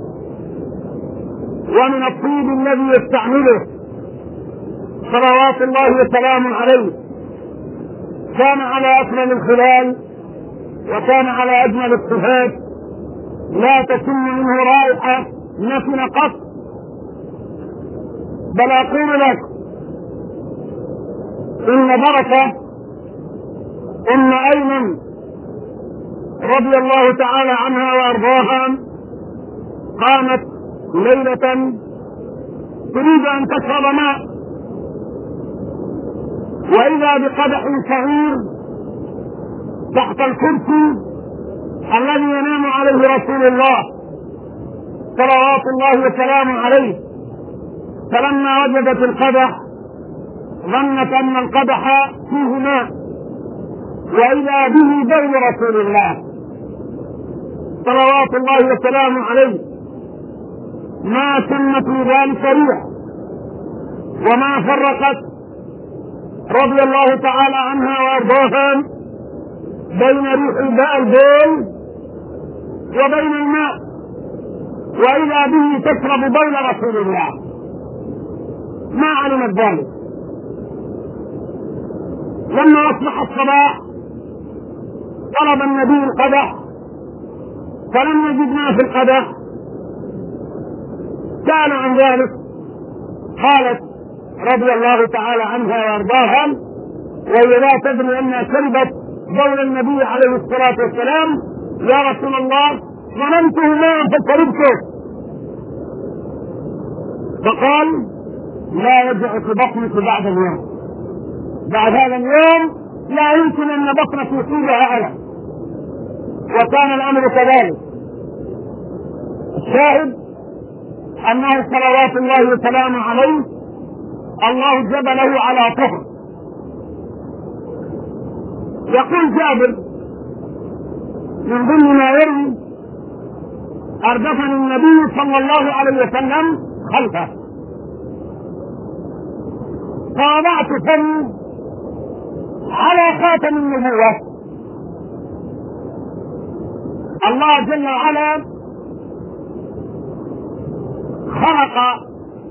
[SPEAKER 1] ومن الطيب الذي يستعمله صلوات الله وسلامه عليه كان على أكمل الخلال وكان على أجمل الصفات، لا تشم منه رائحة نتن قط. بل أقول لك إن بركة أم أيمن رضي الله تعالى عنها وأرضاها قامت ليلة تريد أن تشرب ماء، وإذا بقدح صغير تحت الكرسي الذي ينام عليه رسول الله صلوات الله وسلامه عليه. فلما وجدت القدح ظنت أن القدح فيه ماء، وإذا به بول رسول الله صلوات الله وسلامه عليه. ما سمت ذلك ريح وما فرقت رضي الله تعالى عنها وارضاها بين ريح البول وبين الماء، وإذا به تشرب بول رسول الله. ما علمت ذلك. لما أصبح الصباح طلب النبي القدح فلم يجد ما في القدح، سأل عن ذلك. قالت رضي الله تعالى عنها وارضاها: وهي لا تدري أنها شربت بول النبي عليه الصلاة والسلام: يا رسول الله ظننته ماء فشربته. فقال: لا يجعك بطنك بعد اليوم، بعد هذا اليوم لا يمكن أن بطنك يصيبها ألم. وكان الأمر كذلك. الشاهد أنه صلوات الله وسلامه عليه الله جبله على طهر. يقول جابر من ضمن ما يروي: أردفني النبي صلى الله عليه وسلم خلفه فوضعت فمي على خاتم النبوة. الله جل وعلا خلق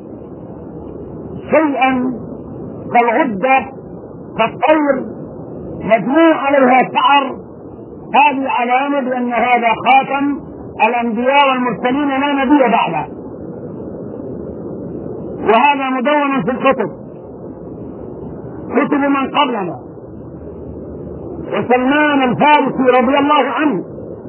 [SPEAKER 1] شيئا كالغدة كالطير مجموع عليها شعر، هذه علامة بأن هذا خاتم الأنبياء والمرسلين لا نبي بعده، وهذا مدون في الكتب، كتب من قبلنا. وسلمان الفارسي رضي الله عنه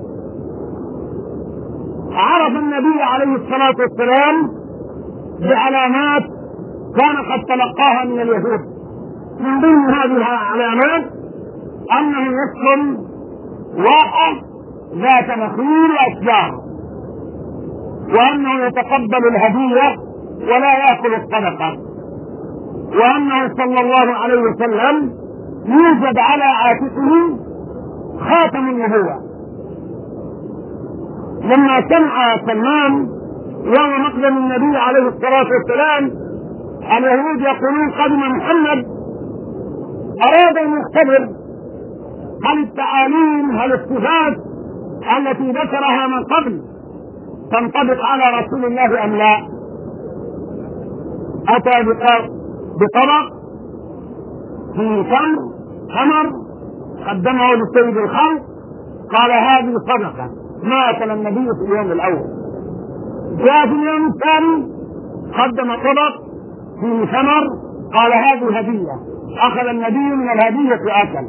[SPEAKER 1] عرف النبي عليه الصلاة والسلام بعلامات كان قد تلقاها من اليهود. من ضمن هذه العلامات أنه يسكن واحة ذات نخيل وأشجار، وأنه يتقبل الهدية ولا يأكل الصدقة، وأنه صلى الله عليه وسلم يوجد على عاتقه خاتم النبوة. لما سمع سلمان يوم مقدم النبي عليه الصلاة والسلام اليهود يقولون قدم محمد، أراد أن يختبر هل التعاليم هل الصفات التي ذكرها من قبل تنطبق على رسول الله أم لا. أتى بطبق في تمر قدمه لسيد الخلق، قال: هذه صدقة ما أكل النبي في اليوم الأول. جاء في اليوم الثاني قدم طبق في ثمر، قال: هذه هدية. أخذ النبي من الهدية وأكل.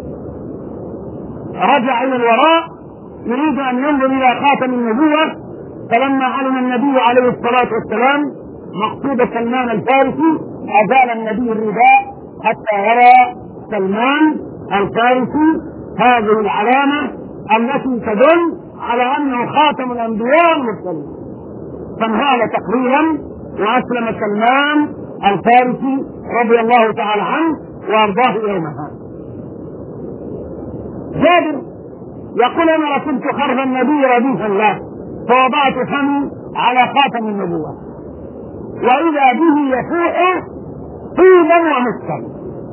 [SPEAKER 1] رجع إلى الوراء يريد أن ينظر إلى خاتم النبوة، فلما علم النبي عليه الصلاة والسلام مقصود سلمان الفارسي أزال النبي الرداء حتى يرى سلمان الفارسي هذه العلامة التي تدل على أنه خاتم الأنبياء والمرسلين، فانهال تقريبا وأسلم سلمان الفارسي رضي الله تعالى عنه وأرضاه يومها. جابر يقول أنا ركبت خرف النبي رديفا له فوضعت فمي على خاتم النبوة وإذا به يفوح طيبا ومسكا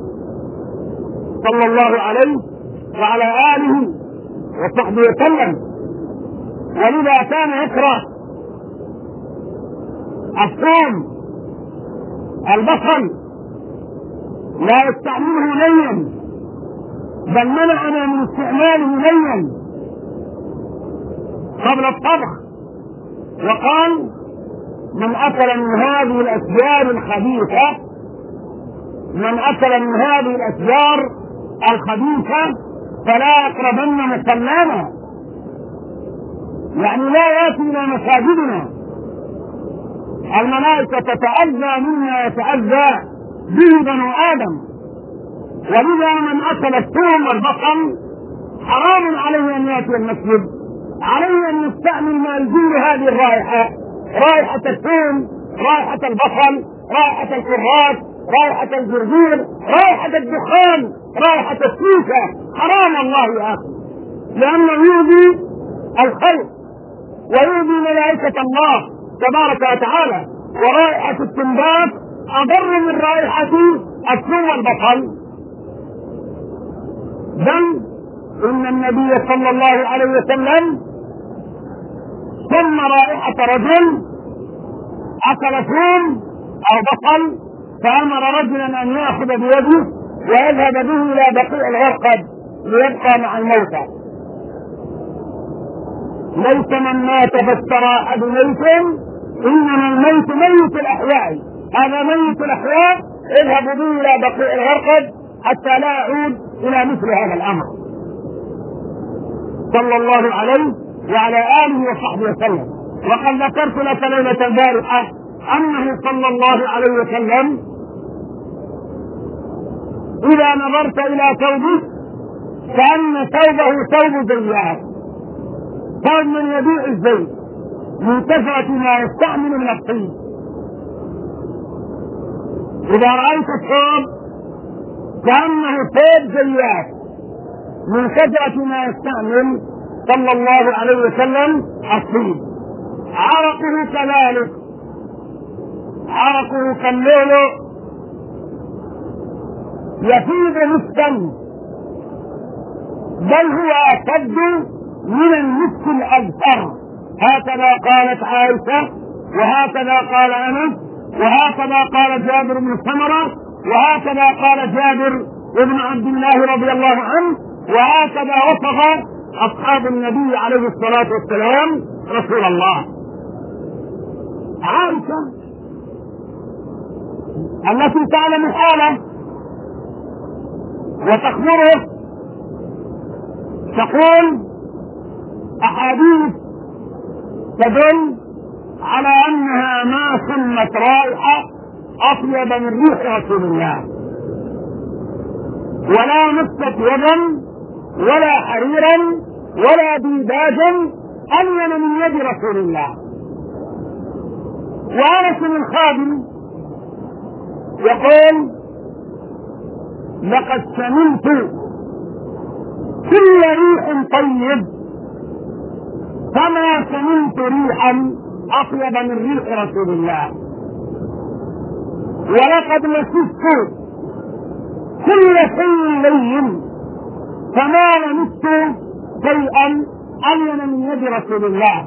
[SPEAKER 1] صلى الله عليه وعلى آله وصحبه وسلم. ولذا كان يكره الثوم البصل لا يستعمله ليا، بل منعنا من استعماله ليا قبل الطبخ، وقال من أكل من هذه الأشجار الخبيثة فلا يقربن مصلانا، يعني لا يأتي إلى مساجدنا. الملائكة تتأذى مما يتأذى به بنو آدم، ولذا من أكل الثوم والبصل حرام عليه أن يأتي المسجد، عليه أن يستعمل ما يزيل هذه الرائحة، رائحة الثوم، رائحة البصل، رائحة الكراث، رائحة الجرجير، رائحة الدخان، رائحة السيكة، حرام الله يا أخي، لأنه يؤذي الخلق ويؤذي ملائكة الله تبارك وتعالى. ورائحة التنبات أضر من رائحة الثوم والبصل. بل إن النبي صلى الله عليه وسلم ثم رائحة رجل أكل ثوم أو بصل فأمر رجلا أن يأخذ بيده ويذهب به إلى بقيع الغرقد ليبقى مع الموتى. ليس من مات فاستراح بميت، إنما الميت ميت الأحياء، هذا ميت الأحياء اذهبوا به إلى بقيع الغرقد حتى لا يعود إلى مثل هذا الأمر. صلى الله عليه وعلى آله وصحبه وسلم. وقد ذكرت لك ليلة البارحة أنه صلى الله عليه وسلم إذا نظرت إلى ثوبه كأن ثوبه ثوب زيات، ثوب من يبيع الزيت من كثرة ما يستعمل من الطيب. إذا رأيت الثوب كأنه ثوب زيات من كثرة ما يستعمل صلى الله عليه وسلم الطيب. عرقه كذلك، عرقه كاللؤلؤ يفيض مسكا، بل هو أشد من المسك الأزهر. هكذا قالت عائشة، وهكذا قال أنس، وهكذا قال جابر بن سمرة، وهكذا قال جابر بن عبد الله رضي الله عنه، وهكذا وصف أصحاب النبي عليه الصلاة والسلام رسول الله. عائشة التي تعلم حاله وتخبره تقول أحاديث تدل على أنها ما شمت رائحة أطيب من ريح رسول الله، ولا مست يدا ولا حريرا ولا ديباجا ألين من يد رسول الله. وأنس الخادم يقول لقد شممت كل ريح طيب فما شممت ريحا أطيب من ريح رسول الله، ولقد مسست كل شيء لين فما لمست شيئا ألين من يد رسول الله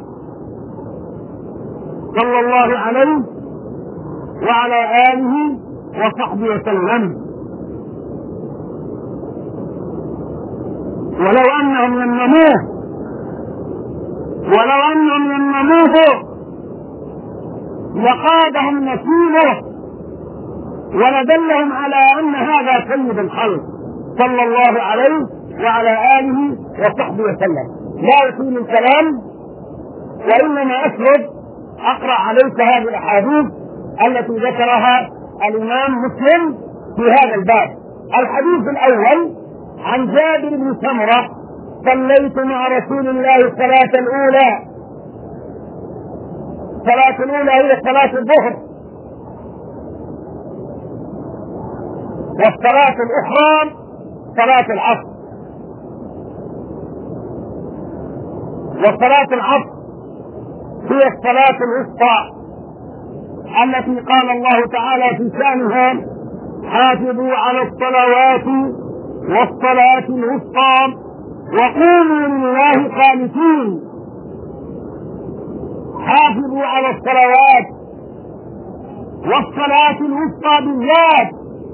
[SPEAKER 1] صلى الله عليه وعلى آله وصحبه وسلم. ولو أنهم ينموه لقادهم نسيمه ولدلهم على أن هذا سيد الخلق صلى الله عليه وعلى آله وصحبه وسلم. لا يطيل الكلام وإنما أقرأ عليك هذه الأحاديث التي ذكرها الإمام مسلم في هذا الباب. الحديث الأول عن جابر بن سمرة: صليت مع رسول الله الصلاة الأولى هي صلاة الظهر، والصلاة الأخرى صلاة العصر. وصلاة العصر هي الصلاة الوسطى التي قال الله تعالى في شأنها: حافظوا على الصلوات والصلاة الوسطى وقوموا لله قانتين. حافظوا على الصلوات والصلاة الوسطى بالذات،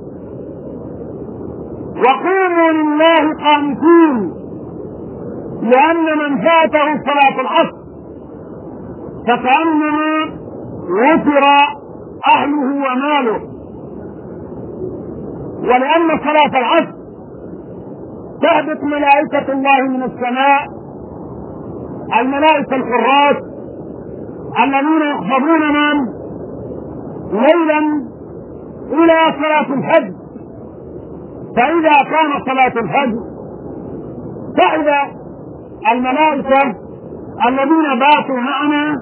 [SPEAKER 1] وقوموا لله قانتين، لأن من فاته صلاة العصر فكأنما وفر أهله وماله، ولأن صلاة العصر تهبط ملائكة الله من السماء، الملائكة الحراس الذين يحفظون من ليلا إلى صلاة الفجر. فإذا كان صلاة الفجر فإذا الملائكة الذين باتوا معنا